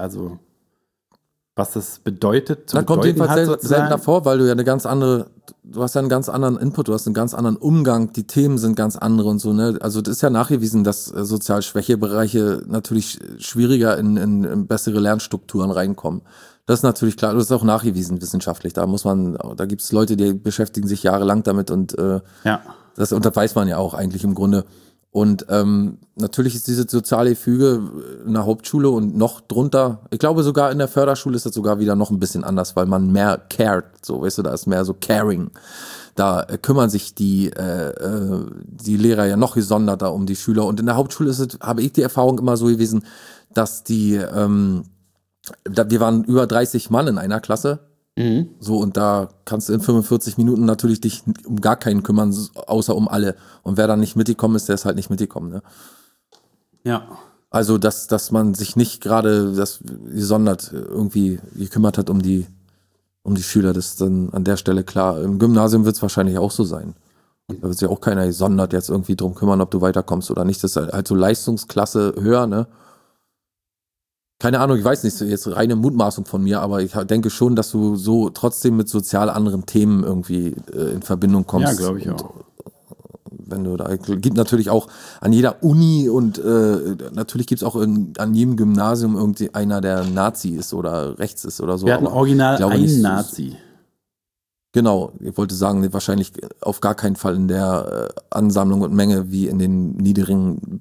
was das bedeutet. Das kommt jedenfalls seltener vor, weil du ja du hast ja einen ganz anderen Input, du hast einen ganz anderen Umgang, die Themen sind ganz andere und so, ne? Also das ist ja nachgewiesen, dass sozial schwäche Bereiche natürlich schwieriger in bessere Lernstrukturen reinkommen. Das ist natürlich klar, das ist auch nachgewiesen wissenschaftlich. Da gibt es Leute, die beschäftigen sich jahrelang damit und das weiß man ja auch eigentlich im Grunde. Und natürlich ist diese soziale Gefüge in der Hauptschule und noch drunter, ich glaube sogar in der Förderschule ist das sogar wieder noch ein bisschen anders, weil man mehr cared, so, weißt du, da ist mehr so caring. Da kümmern sich die Lehrer ja noch gesonderter um die Schüler. Und in der Hauptschule habe ich die Erfahrung immer so gewesen, dass wir waren über 30 Mann in einer Klasse. Mhm. So, und da kannst du in 45 Minuten natürlich dich um gar keinen kümmern, außer um alle. Und wer dann nicht mitgekommen ist, der ist halt nicht mitgekommen, ne? Ja. Also, dass man sich nicht gerade gesondert irgendwie gekümmert hat um die Schüler, das ist dann an der Stelle klar. Im Gymnasium wird es wahrscheinlich auch so sein. Und da wird sich auch keiner gesondert jetzt irgendwie drum kümmern, ob du weiterkommst oder nicht. Das ist halt so Leistungsklasse höher, ne? Keine Ahnung, ich weiß nicht, jetzt reine Mutmaßung von mir, aber ich denke schon, dass du so trotzdem mit sozial anderen Themen irgendwie in Verbindung kommst. Ja, glaube ich auch. Wenn du gibt natürlich auch an jeder Uni und natürlich gibt es auch an jedem Gymnasium irgendwie einer, der Nazi ist oder rechts ist oder so. Wir hatten original einen Nazi. Genau, ich wollte sagen, wahrscheinlich auf gar keinen Fall in der Ansammlung und Menge wie in den niederen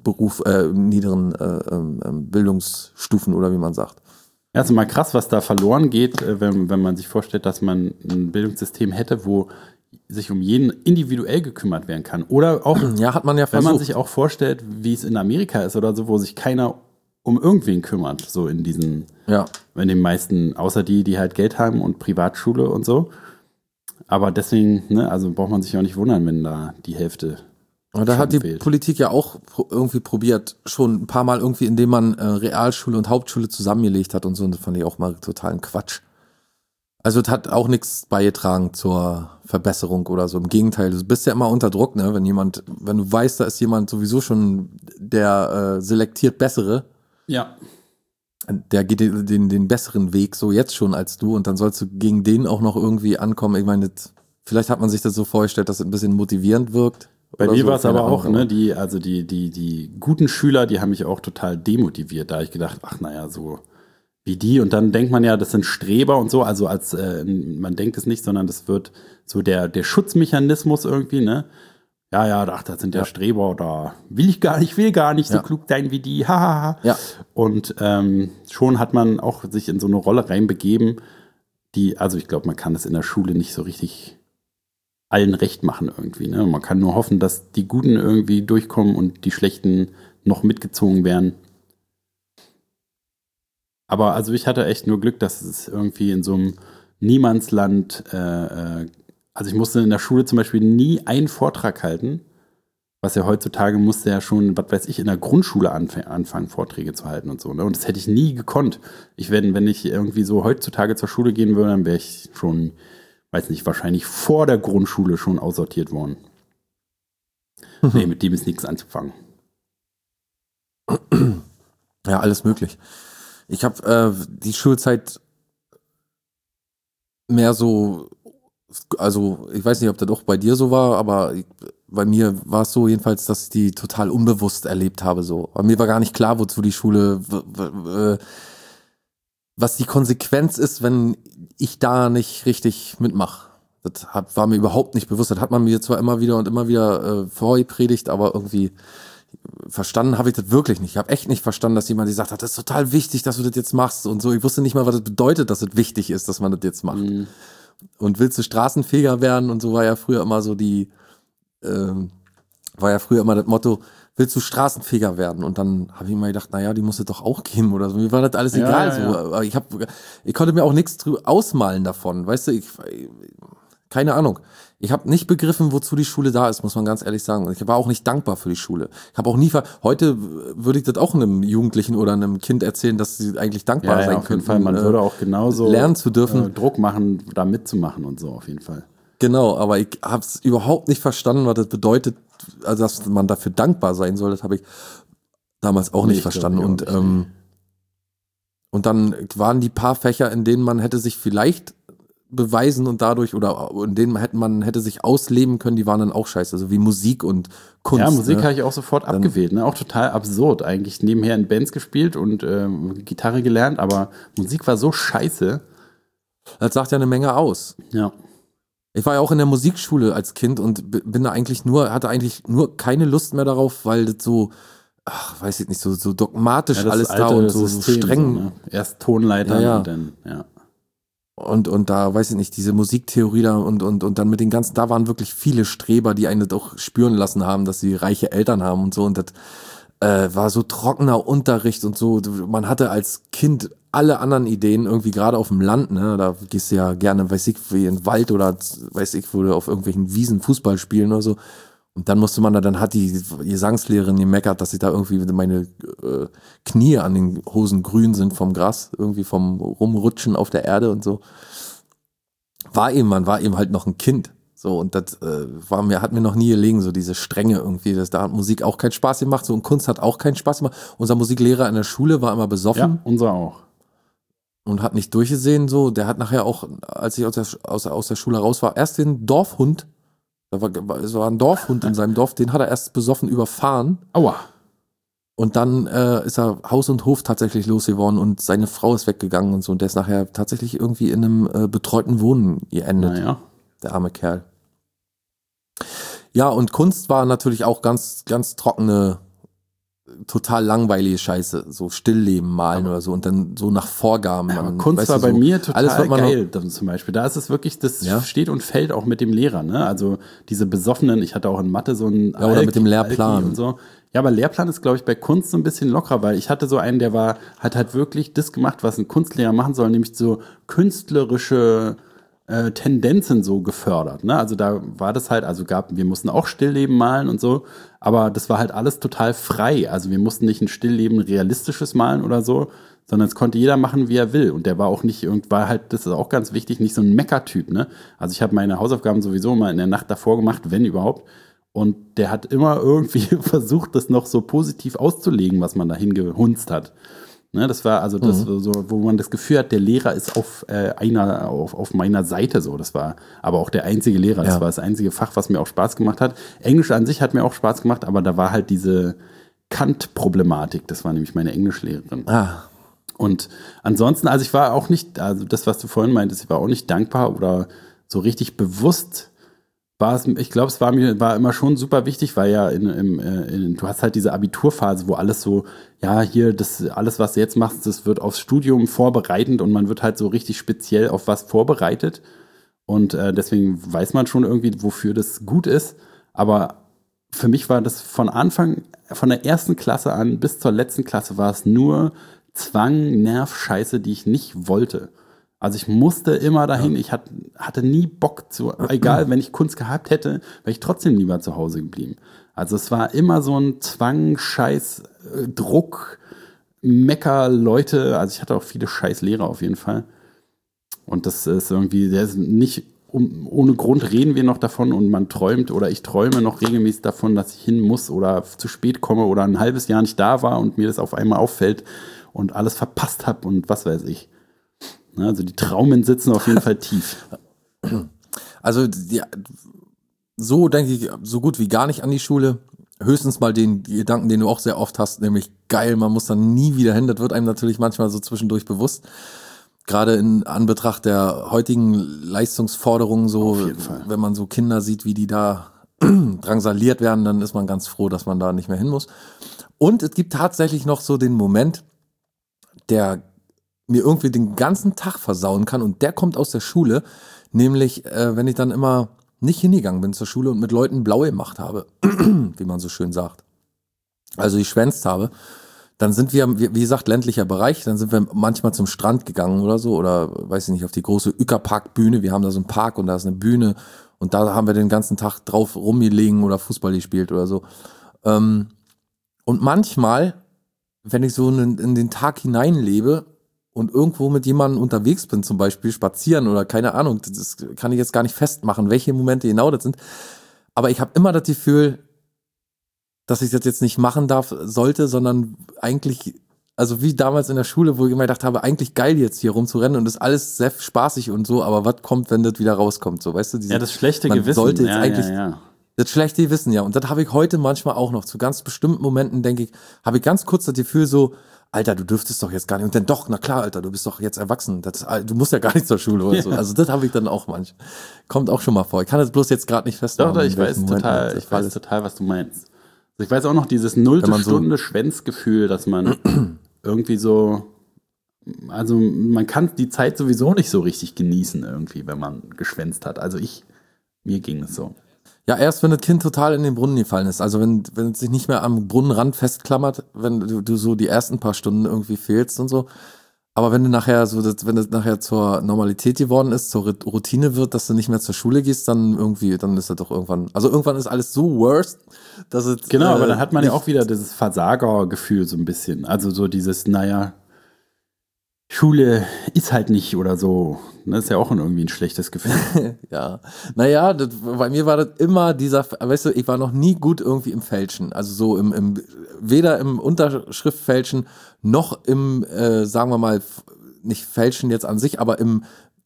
Bildungsstufen oder wie man sagt. Ja, ist mal krass, was da verloren geht, wenn man sich vorstellt, dass man ein Bildungssystem hätte, wo sich um jeden individuell gekümmert werden kann. Oder auch, ja, hat man ja versucht. Wenn man sich auch vorstellt, wie es in Amerika ist oder so, wo sich keiner um irgendwen kümmert, so in den meisten, außer die halt Geld haben und Privatschule und so. Aber deswegen, ne, also braucht man sich auch nicht wundern, wenn da die Hälfte. Aber da hat die Politik ja auch irgendwie probiert, schon ein paar Mal irgendwie, indem man Realschule und Hauptschule zusammengelegt hat und so. Und das fand ich auch mal totalen Quatsch. Also es hat auch nichts beigetragen zur Verbesserung oder so. Im Gegenteil, du bist ja immer unter Druck, ne? Wenn du weißt, da ist jemand sowieso schon, der selektiert Bessere. Ja. der geht den besseren Weg so jetzt schon als du und dann sollst du gegen den auch noch irgendwie ankommen. Ich meine, vielleicht hat man sich das so vorgestellt, dass es ein bisschen motivierend wirkt. Bei mir so, war es aber keine auch, Ahnung. ne, die guten Schüler, die haben mich auch total demotiviert. Da habe ich gedacht, ach naja, so wie die. Und dann denkt man ja, das sind Streber und so. Also man denkt es nicht, sondern das wird so der Schutzmechanismus irgendwie, ne? Ja, ach, das sind ja Streber oder will gar nicht so klug sein wie die, hahaha. Ja. Und schon hat man auch sich in so eine Rolle reinbegeben, also ich glaube, man kann das in der Schule nicht so richtig allen recht machen irgendwie. Ne? Man kann nur hoffen, dass die Guten irgendwie durchkommen und die Schlechten noch mitgezogen werden. Aber also ich hatte echt nur Glück, dass es irgendwie in so einem Niemandsland, also ich musste in der Schule zum Beispiel nie einen Vortrag halten, was ja heutzutage musste ja schon, was weiß ich, in der Grundschule anfangen, Vorträge zu halten und so. Ne? Und das hätte ich nie gekonnt. Wenn ich irgendwie so heutzutage zur Schule gehen würde, dann wäre ich schon, weiß nicht, wahrscheinlich vor der Grundschule schon aussortiert worden. Nee, mit dem ist nichts anzufangen. Ja, alles möglich. Ich habe die Schulzeit mehr so, also ich weiß nicht, ob das auch bei dir so war, aber bei mir war es so jedenfalls, dass ich die total unbewusst erlebt habe. So. Aber mir war gar nicht klar, wozu die Schule, was die Konsequenz ist, wenn ich da nicht richtig mitmache. Das war mir überhaupt nicht bewusst. Das hat man mir zwar immer wieder vorgepredigt, aber irgendwie verstanden habe ich das wirklich nicht. Ich habe echt nicht verstanden, dass jemand gesagt hat, das ist total wichtig, dass du das jetzt machst und so. Ich wusste nicht mal, was das bedeutet, dass es wichtig ist, dass man das jetzt macht. Mhm. Und willst du Straßenfeger werden und so war ja früher immer so das Motto, willst du Straßenfeger werden? Und dann habe ich mir gedacht, naja, die muss es doch auch geben oder so. Mir war das alles egal. Ja. So. Aber ich konnte mir auch nichts ausmalen davon. Weißt du, keine Ahnung. Ich habe nicht begriffen, wozu die Schule da ist, muss man ganz ehrlich sagen. Und ich war auch nicht dankbar für die Schule. Ich habe auch heute würde ich das auch einem Jugendlichen oder einem Kind erzählen, dass sie eigentlich dankbar sein auf können. Jeden Fall. Man würde auch genauso lernen zu dürfen, Druck machen, da mitzumachen und so auf jeden Fall. Genau, aber ich habe es überhaupt nicht verstanden, was das bedeutet, also dass man dafür dankbar sein soll. Das habe ich damals auch nicht verstanden. Und dann waren die paar Fächer, in denen man hätte sich vielleicht beweisen und dadurch oder in denen man hätte sich ausleben können, die waren dann auch scheiße, also wie Musik und Kunst. Ja, Musik habe ich auch sofort abgewählt, ne? Auch total absurd, eigentlich nebenher in Bands gespielt und Gitarre gelernt, aber Musik war so scheiße. Das sagt ja eine Menge aus. Ja. Ich war ja auch in der Musikschule als Kind und hatte eigentlich nur keine Lust mehr darauf, weil das so, weiß ich nicht, so dogmatisch alles da und so streng. So, ne? Erst Tonleiter und dann, ja. Und da, weiß ich nicht, diese Musiktheorie da und dann mit den ganzen, da waren wirklich viele Streber, die einen doch spüren lassen haben, dass sie reiche Eltern haben und so. Und das war so trockener Unterricht und so. Man hatte als Kind alle anderen Ideen, irgendwie gerade auf dem Land, ne, da gehst du ja gerne, weiß ich, wie in den Wald oder weiß ich, wo du auf irgendwelchen Wiesen Fußball spielen oder so. Und dann dann hat die Gesangslehrerin gemeckert, dass ich da irgendwie meine Knie an den Hosen grün sind vom Gras, irgendwie vom Rumrutschen auf der Erde und so. Man war eben halt noch ein Kind. So, und das hat mir noch nie gelegen, so diese Strenge irgendwie. Da hat Musik auch keinen Spaß gemacht, so, und Kunst hat auch keinen Spaß gemacht. Unser Musiklehrer in der Schule war immer besoffen. Ja, unser auch. Und hat nicht durchgesehen, so. Der hat nachher auch, als ich aus der Schule raus war, erst den Dorfhund, es war ein Dorfhund in seinem Dorf, den hat er erst besoffen überfahren. Aua. Und dann ist er Haus und Hof tatsächlich losgeworden und seine Frau ist weggegangen und so. Und der ist nachher tatsächlich irgendwie in einem betreuten Wohnen geendet. Naja. Der arme Kerl. Ja, und Kunst war natürlich auch ganz, ganz trockene, total langweilige Scheiße. So Stillleben malen oder so und dann so nach Vorgaben. Ja, Kunst war bei mir total geil, zum Beispiel. Da ist es wirklich, das steht und fällt auch mit dem Lehrer. Ne? Also diese besoffenen, ich hatte auch in Mathe so einen oder mit dem Lehrplan und so. Ja, aber Lehrplan ist, glaube ich, bei Kunst so ein bisschen lockerer, weil ich hatte so einen, hat halt wirklich das gemacht, was ein Kunstlehrer machen soll, nämlich so künstlerische Tendenzen so gefördert. Ne? Also da war das halt, wir mussten auch Stillleben malen und so, aber das war halt alles total frei. Also wir mussten nicht ein Stillleben realistisches malen oder so, sondern es konnte jeder machen, wie er will. Und der war auch nicht das ist auch ganz wichtig, nicht so ein Meckertyp. Ne? Also ich habe meine Hausaufgaben sowieso mal in der Nacht davor gemacht, wenn überhaupt. Und der hat immer irgendwie versucht, das noch so positiv auszulegen, was man dahin gehunzt hat. Ne, das war also das, so, wo man das Gefühl hat, der Lehrer ist auf meiner Seite so. Das war aber auch der einzige Lehrer. Das war das einzige Fach, was mir auch Spaß gemacht hat. Englisch an sich hat mir auch Spaß gemacht, aber da war halt diese Kant-Problematik. Das war nämlich meine Englischlehrerin. Und ansonsten, also ich war auch nicht, also das, was du vorhin meintest, ich war auch nicht dankbar oder so richtig bewusst. Ich glaube, es war immer schon super wichtig, weil ja du hast halt diese Abiturphase, wo alles so, ja, hier, alles, was du jetzt machst, das wird aufs Studium vorbereitend und man wird halt so richtig speziell auf was vorbereitet. Und deswegen weiß man schon irgendwie, wofür das gut ist. Aber für mich war das von der ersten Klasse an bis zur letzten Klasse war es nur Zwang, Nerv, Scheiße, die ich nicht wollte. Also ich musste immer dahin, ich hatte nie Bock egal, wenn ich Kunst gehabt hätte, wäre ich trotzdem lieber zu Hause geblieben. Also es war immer so ein Zwang, Scheiß, Druck, Mecker, Leute, also ich hatte auch viele scheiß Lehrer auf jeden Fall. Und das ist irgendwie, der ist nicht, ohne Grund reden wir noch davon und man träumt oder ich träume noch regelmäßig davon, dass ich hin muss oder zu spät komme oder ein halbes Jahr nicht da war und mir das auf einmal auffällt und alles verpasst habe und was weiß ich. Also die Traumen sitzen auf jeden Fall tief. Also so denke ich so gut wie gar nicht an die Schule. Höchstens mal den Gedanken, den du auch sehr oft hast, nämlich geil, man muss dann nie wieder hin. Das wird einem natürlich manchmal so zwischendurch bewusst. Gerade in Anbetracht der heutigen Leistungsforderungen so, wenn man so Kinder sieht, wie die da drangsaliert werden, dann ist man ganz froh, dass man da nicht mehr hin muss. Und es gibt tatsächlich noch so den Moment, der mir irgendwie den ganzen Tag versauen kann und der kommt aus der Schule, nämlich wenn ich dann immer nicht hingegangen bin zur Schule und mit Leuten blau gemacht habe, wie man so schön sagt. Also geschwänzt habe, dann sind wir, wie gesagt, ländlicher Bereich, dann sind wir manchmal zum Strand gegangen oder so oder, weiß ich nicht, auf die große Uecker-Park-Bühne, wir haben da so einen Park und da ist eine Bühne und da haben wir den ganzen Tag drauf rumgelegen oder Fußball gespielt oder so. Und manchmal, wenn ich so in den Tag hineinlebe, und irgendwo mit jemandem unterwegs bin, zum Beispiel spazieren oder keine Ahnung, das kann ich jetzt gar nicht festmachen, welche Momente genau das sind. Aber ich habe immer das Gefühl, dass ich das jetzt nicht machen sollte, sondern eigentlich, also wie damals in der Schule, wo ich immer gedacht habe, eigentlich geil jetzt hier rumzurennen und das ist alles sehr spaßig und so, aber was kommt, wenn das wieder rauskommt, so, weißt du? Das schlechte Gewissen. Sollte jetzt eigentlich, das schlechte Gewissen, ja. Und das habe ich heute manchmal auch noch. Zu ganz bestimmten Momenten, denke ich, habe ich ganz kurz das Gefühl so, Alter, du dürftest doch jetzt gar nicht. Und dann doch, na klar, Alter, du bist doch jetzt erwachsen. Du musst ja gar nicht zur Schule oder so. Also das habe ich dann auch manchmal. Kommt auch schon mal vor. Ich kann das bloß jetzt gerade nicht festmachen. Doch, ich weiß total, was du meinst. Also ich weiß auch noch dieses 0. Stunde Schwänzgefühl, dass man irgendwie so, also man kann die Zeit sowieso nicht so richtig genießen irgendwie, wenn man geschwänzt hat. Also mir ging es so. Ja, erst wenn das Kind total in den Brunnen gefallen ist. Also wenn es sich nicht mehr am Brunnenrand festklammert, wenn du so die ersten paar Stunden irgendwie fehlst und so. Aber wenn du nachher zur Normalität geworden ist, zur Routine wird, dass du nicht mehr zur Schule gehst, dann ist das doch irgendwann. Also irgendwann ist alles so worst, dass es. Genau, aber dann hat man ja auch wieder dieses Versagergefühl so ein bisschen. Also so dieses, naja, Schule ist halt nicht oder so. Das ist ja auch irgendwie ein schlechtes Gefühl. Ja, naja, bei mir war das immer weißt du, ich war noch nie gut irgendwie im Fälschen. Also so weder im Unterschriftfälschen noch im, sagen wir mal, nicht Fälschen jetzt an sich, aber im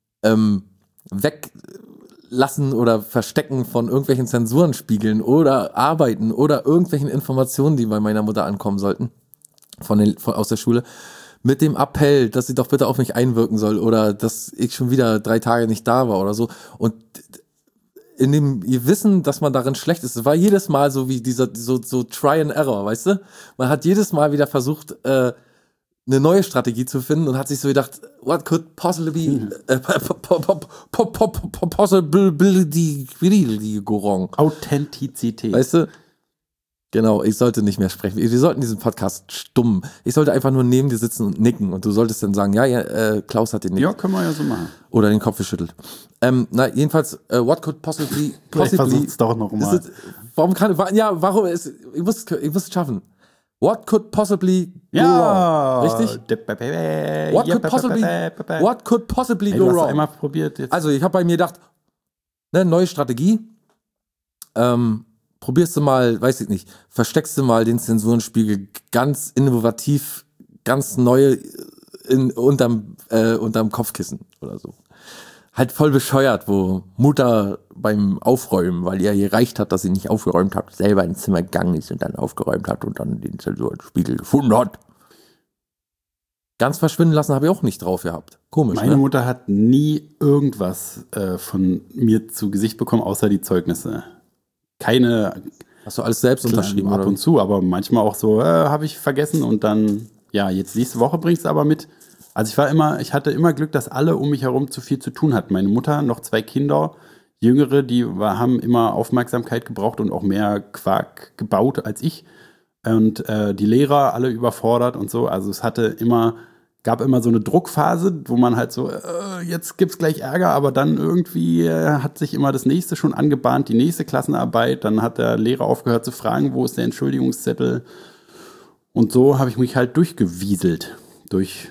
Weglassen oder Verstecken von irgendwelchen Zensurenspiegeln oder Arbeiten oder irgendwelchen Informationen, die bei meiner Mutter ankommen sollten, aus der Schule. Mit dem Appell, dass sie doch bitte auf mich einwirken soll oder dass ich schon wieder 3 Tage nicht da war oder so. Und in dem Wissen, dass man darin schlecht ist, es war jedes Mal so wie so Try and Error, weißt du? Man hat jedes Mal wieder versucht, eine neue Strategie zu finden und hat sich so gedacht, what could possibly go wrong? Authentizität. Weißt du? Genau, ich sollte nicht mehr sprechen. Wir sollten diesen Podcast stumm. Ich sollte einfach nur neben dir sitzen und nicken und du solltest dann sagen, ja, Klaus hat den nicht. Ja, können wir ja so machen. Oder den Kopf geschüttelt. Jedenfalls, what could possibly Vielleicht versuch's doch noch mal. Warum ich muss es schaffen. What could possibly go wrong? Richtig? What could possibly go wrong? Einmal probiert jetzt. Also, ich habe bei mir gedacht, neue Strategie. Probierst du mal, weiß ich nicht, versteckst du mal den Zensurenspiegel ganz innovativ ganz neue unterm Kopfkissen oder so. Halt voll bescheuert, wo Mutter beim Aufräumen, weil ihr gereicht hat, dass sie nicht aufgeräumt hat, selber ins Zimmer gegangen ist und dann aufgeräumt hat und dann den Zensurspiegel gefunden hat. Ganz verschwinden lassen habe ich auch nicht drauf gehabt. Komisch, Meine Mutter hat nie irgendwas von mir zu Gesicht bekommen, außer die Zeugnisse. Keine. Hast du alles selbst unterschrieben? Ab und zu, aber manchmal auch so, habe ich vergessen und dann, ja, jetzt nächste Woche bringst du aber mit. Also ich hatte immer Glück, dass alle um mich herum zu viel zu tun hatten. Meine Mutter, noch 2 Kinder, Jüngere, haben immer Aufmerksamkeit gebraucht und auch mehr Quark gebaut als ich. Und die Lehrer alle überfordert und so. Also es gab immer so eine Druckphase, wo man halt so, jetzt gibt's gleich Ärger, aber dann irgendwie hat sich immer das nächste schon angebahnt, die nächste Klassenarbeit. Dann hat der Lehrer aufgehört zu fragen, wo ist der Entschuldigungszettel? Und so habe ich mich halt durchgewieselt. Durch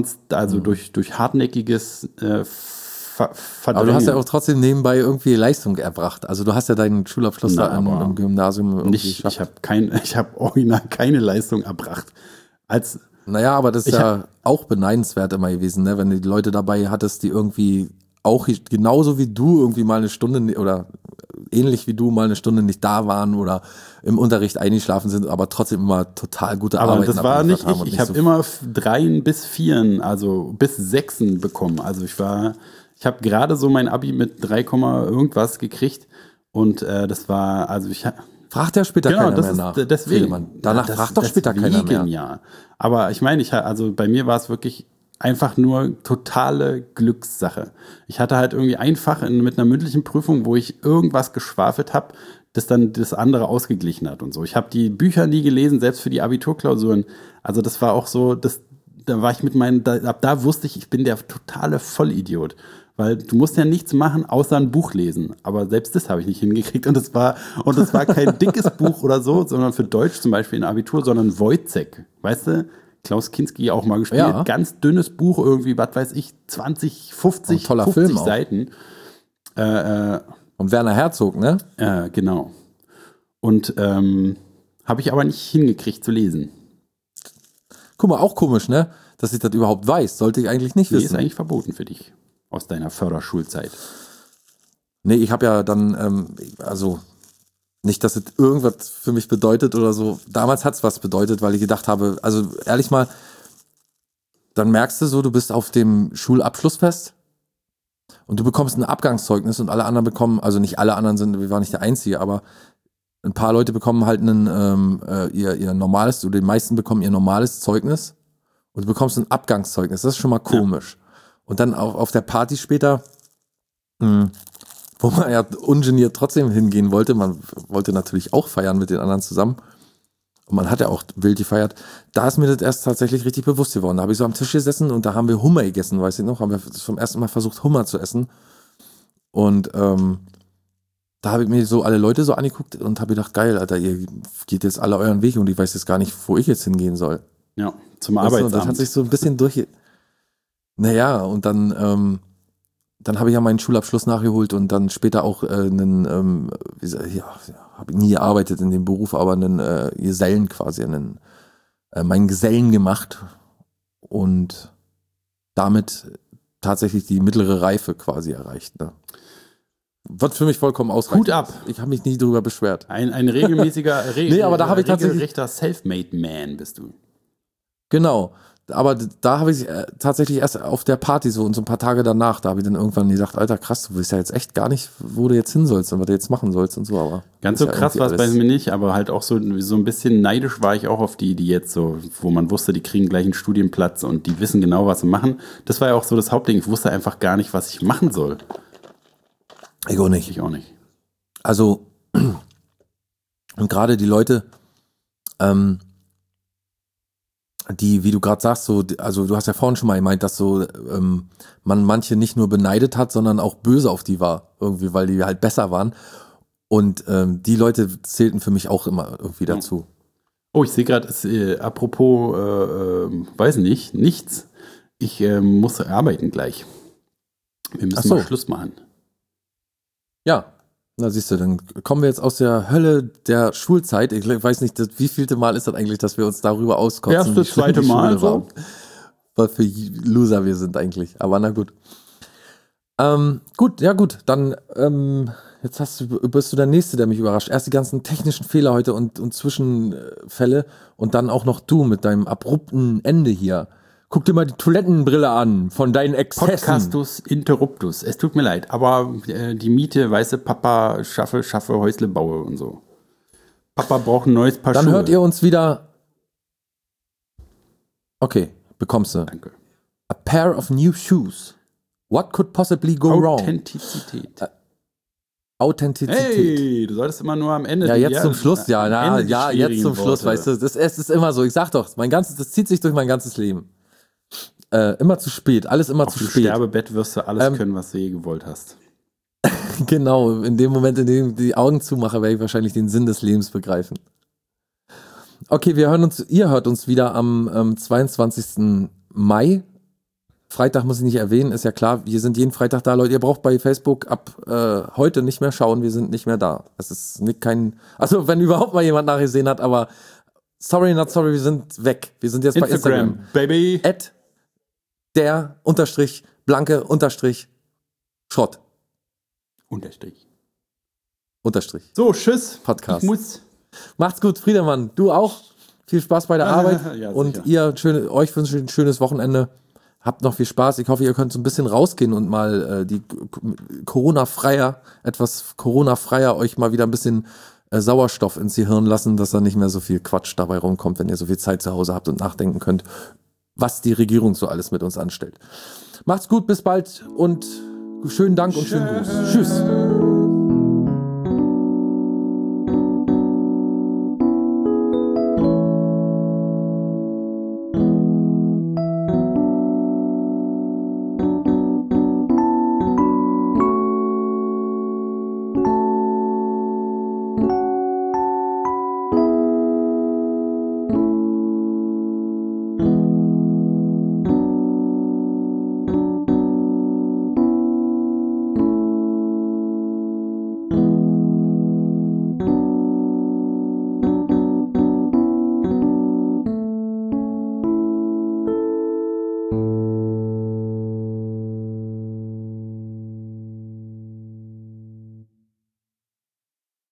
hartnäckiges Verdrängen. Aber du hast ja auch trotzdem nebenbei irgendwie Leistung erbracht. Also du hast ja deinen Schulabschluss da im Gymnasium irgendwie geschafft. Ich habe original keine Leistung erbracht. Naja, aber das ist ja auch beneidenswert immer gewesen, ne? Wenn du die Leute dabei hattest, die irgendwie auch genauso wie du irgendwie mal eine Stunde oder ähnlich wie du mal eine Stunde nicht da waren oder im Unterricht eingeschlafen sind, aber trotzdem immer total gute Arbeit. Aber das war nicht ich habe immer 3 bis 4, also bis 6 bekommen. Also ich habe gerade so mein Abi mit 3, irgendwas gekriegt und das war, also fragt ja später keiner mehr nach. Deswegen. Danach fragt doch später keiner mehr. Ja. Aber ich meine, also bei mir war es wirklich einfach nur totale Glückssache. Ich hatte halt irgendwie ein Fach mit einer mündlichen Prüfung, wo ich irgendwas geschwafelt habe, das dann das andere ausgeglichen hat und so. Ich habe die Bücher nie gelesen, selbst für die Abiturklausuren. Also das war auch so, da war ich ab da wusste ich bin der totale Vollidiot. Weil du musst ja nichts machen, außer ein Buch lesen. Aber selbst das habe ich nicht hingekriegt. Und das war kein dickes Buch oder so, sondern für Deutsch zum Beispiel in Abitur, sondern Wojciech. Weißt du? Klaus Kinski auch mal gespielt. Ja. Ganz dünnes Buch irgendwie, was weiß ich, 20, 50, 50 Seiten. Und Werner Herzog, ne? Genau. Und habe ich aber nicht hingekriegt zu lesen. Guck mal, auch komisch, ne? Dass ich das überhaupt weiß. Sollte ich eigentlich nicht wissen. Ist eigentlich verboten für dich. Aus deiner Förderschulzeit. Nee, ich habe ja dann, also nicht, dass es irgendwas für mich bedeutet oder so. Damals hat es was bedeutet, weil ich gedacht habe, also ehrlich mal, dann merkst du so, du bist auf dem Schulabschlussfest und du bekommst ein Abgangszeugnis und alle anderen bekommen, also nicht alle anderen wir waren nicht der Einzige, aber ein paar Leute bekommen halt ihr normales, oder die meisten bekommen ihr normales Zeugnis und du bekommst ein Abgangszeugnis. Das ist schon mal komisch. Ja. Und dann auch auf der Party später, wo man ja ungeniert trotzdem hingehen wollte, man wollte natürlich auch feiern mit den anderen zusammen und man hat ja auch wild gefeiert, da ist mir das erst tatsächlich richtig bewusst geworden. Da habe ich so am Tisch gesessen und da haben wir Hummer gegessen, weiß ich noch, haben wir zum ersten Mal versucht Hummer zu essen und da habe ich mir so alle Leute so angeguckt und habe gedacht, geil, Alter, ihr geht jetzt alle euren Weg und ich weiß jetzt gar nicht, wo ich jetzt hingehen soll. Ja, zum Arbeitsamt. Das hat sich so ein bisschen Naja, und dann habe ich ja meinen Schulabschluss nachgeholt und dann später auch habe ich nie gearbeitet in dem Beruf, aber einen Gesellen quasi, meinen Gesellen gemacht und damit tatsächlich die mittlere Reife quasi erreicht. Ne? Was für mich vollkommen ausreichend. Hut ab. Ich habe mich nie darüber beschwert. Ein regelmäßiger, nee, aber da habe ich tatsächlich regelrechter Selfmade-Man bist du. Genau. Aber da habe ich tatsächlich erst auf der Party so und so ein paar Tage danach, da habe ich dann irgendwann gesagt, Alter, krass, du weißt ja jetzt echt gar nicht, wo du jetzt hin sollst und was du jetzt machen sollst und so. Aber ganz so krass war es bei mir nicht, aber halt auch so ein bisschen neidisch war ich auch auf die jetzt so, wo man wusste, die kriegen gleich einen Studienplatz und die wissen genau, was sie machen. Das war ja auch so das Hauptding. Ich wusste einfach gar nicht, was ich machen soll. Ich auch nicht. Ich auch nicht. Also, und gerade die Leute, die, wie du gerade sagst, so, also du hast ja vorhin schon mal gemeint, dass so man manche nicht nur beneidet hat, sondern auch böse auf die war, irgendwie, weil die halt besser waren. Und die Leute zählten für mich auch immer irgendwie dazu. Oh, ich sehe gerade, apropos, weiß nicht, nichts. Ich muss arbeiten gleich. Wir müssen mal Schluss machen. Ja, Na siehst du, dann kommen wir jetzt aus der Hölle der Schulzeit. Ich weiß nicht, wie vielte Mal ist das eigentlich, dass wir uns darüber auskotzen. Erste, zweite Mal so. Was für Loser wir sind eigentlich. Aber na gut. Gut, dann jetzt bist du der Nächste, der mich überrascht. Erst die ganzen technischen Fehler heute und Zwischenfälle und dann auch noch du mit deinem abrupten Ende hier. Guck dir mal die Toilettenbrille an von deinen Exzessen. Podcastus interruptus. Es tut mir leid, aber die Miete, weißt du, Papa schaffe, Häusle baue und so. Papa braucht ein neues Paar Schuhe. Dann hört ihr uns wieder. Okay, bekommst du. Danke. A pair of new shoes. What could possibly go wrong? Authentizität. Hey, du solltest immer nur am Ende. Ja, jetzt zum Schluss, jetzt zum Schluss, weißt du, es ist immer so, ich sag doch, das zieht sich durch mein ganzes Leben. Immer zu spät, alles immer zu spät. Auf dem Sterbebett wirst du alles können, was du je gewollt hast. Genau, in dem Moment, in dem ich die Augen zumache, werde ich wahrscheinlich den Sinn des Lebens begreifen. Okay, ihr hört uns wieder am 22. Mai. Freitag muss ich nicht erwähnen, ist ja klar, wir sind jeden Freitag da, Leute. Ihr braucht bei Facebook ab heute nicht mehr schauen, wir sind nicht mehr da. Es ist also wenn überhaupt mal jemand nachgesehen hat, aber sorry, not sorry, wir sind weg. Wir sind jetzt bei Instagram. Baby. @der_ blanke_ Schrott. Unterstrich. So, tschüss. Podcast. Ich muss. Macht's gut, Friedemann. Du auch. Viel Spaß bei der Arbeit. Ja, und euch wünsche ich ein schönes Wochenende. Habt noch viel Spaß. Ich hoffe, ihr könnt so ein bisschen rausgehen und mal etwas Corona-freier euch mal wieder ein bisschen Sauerstoff ins Gehirn lassen, dass da nicht mehr so viel Quatsch dabei rumkommt, wenn ihr so viel Zeit zu Hause habt und nachdenken könnt, was die Regierung so alles mit uns anstellt. Macht's gut, bis bald und schönen Dank und schönen Gruß. Tschüss.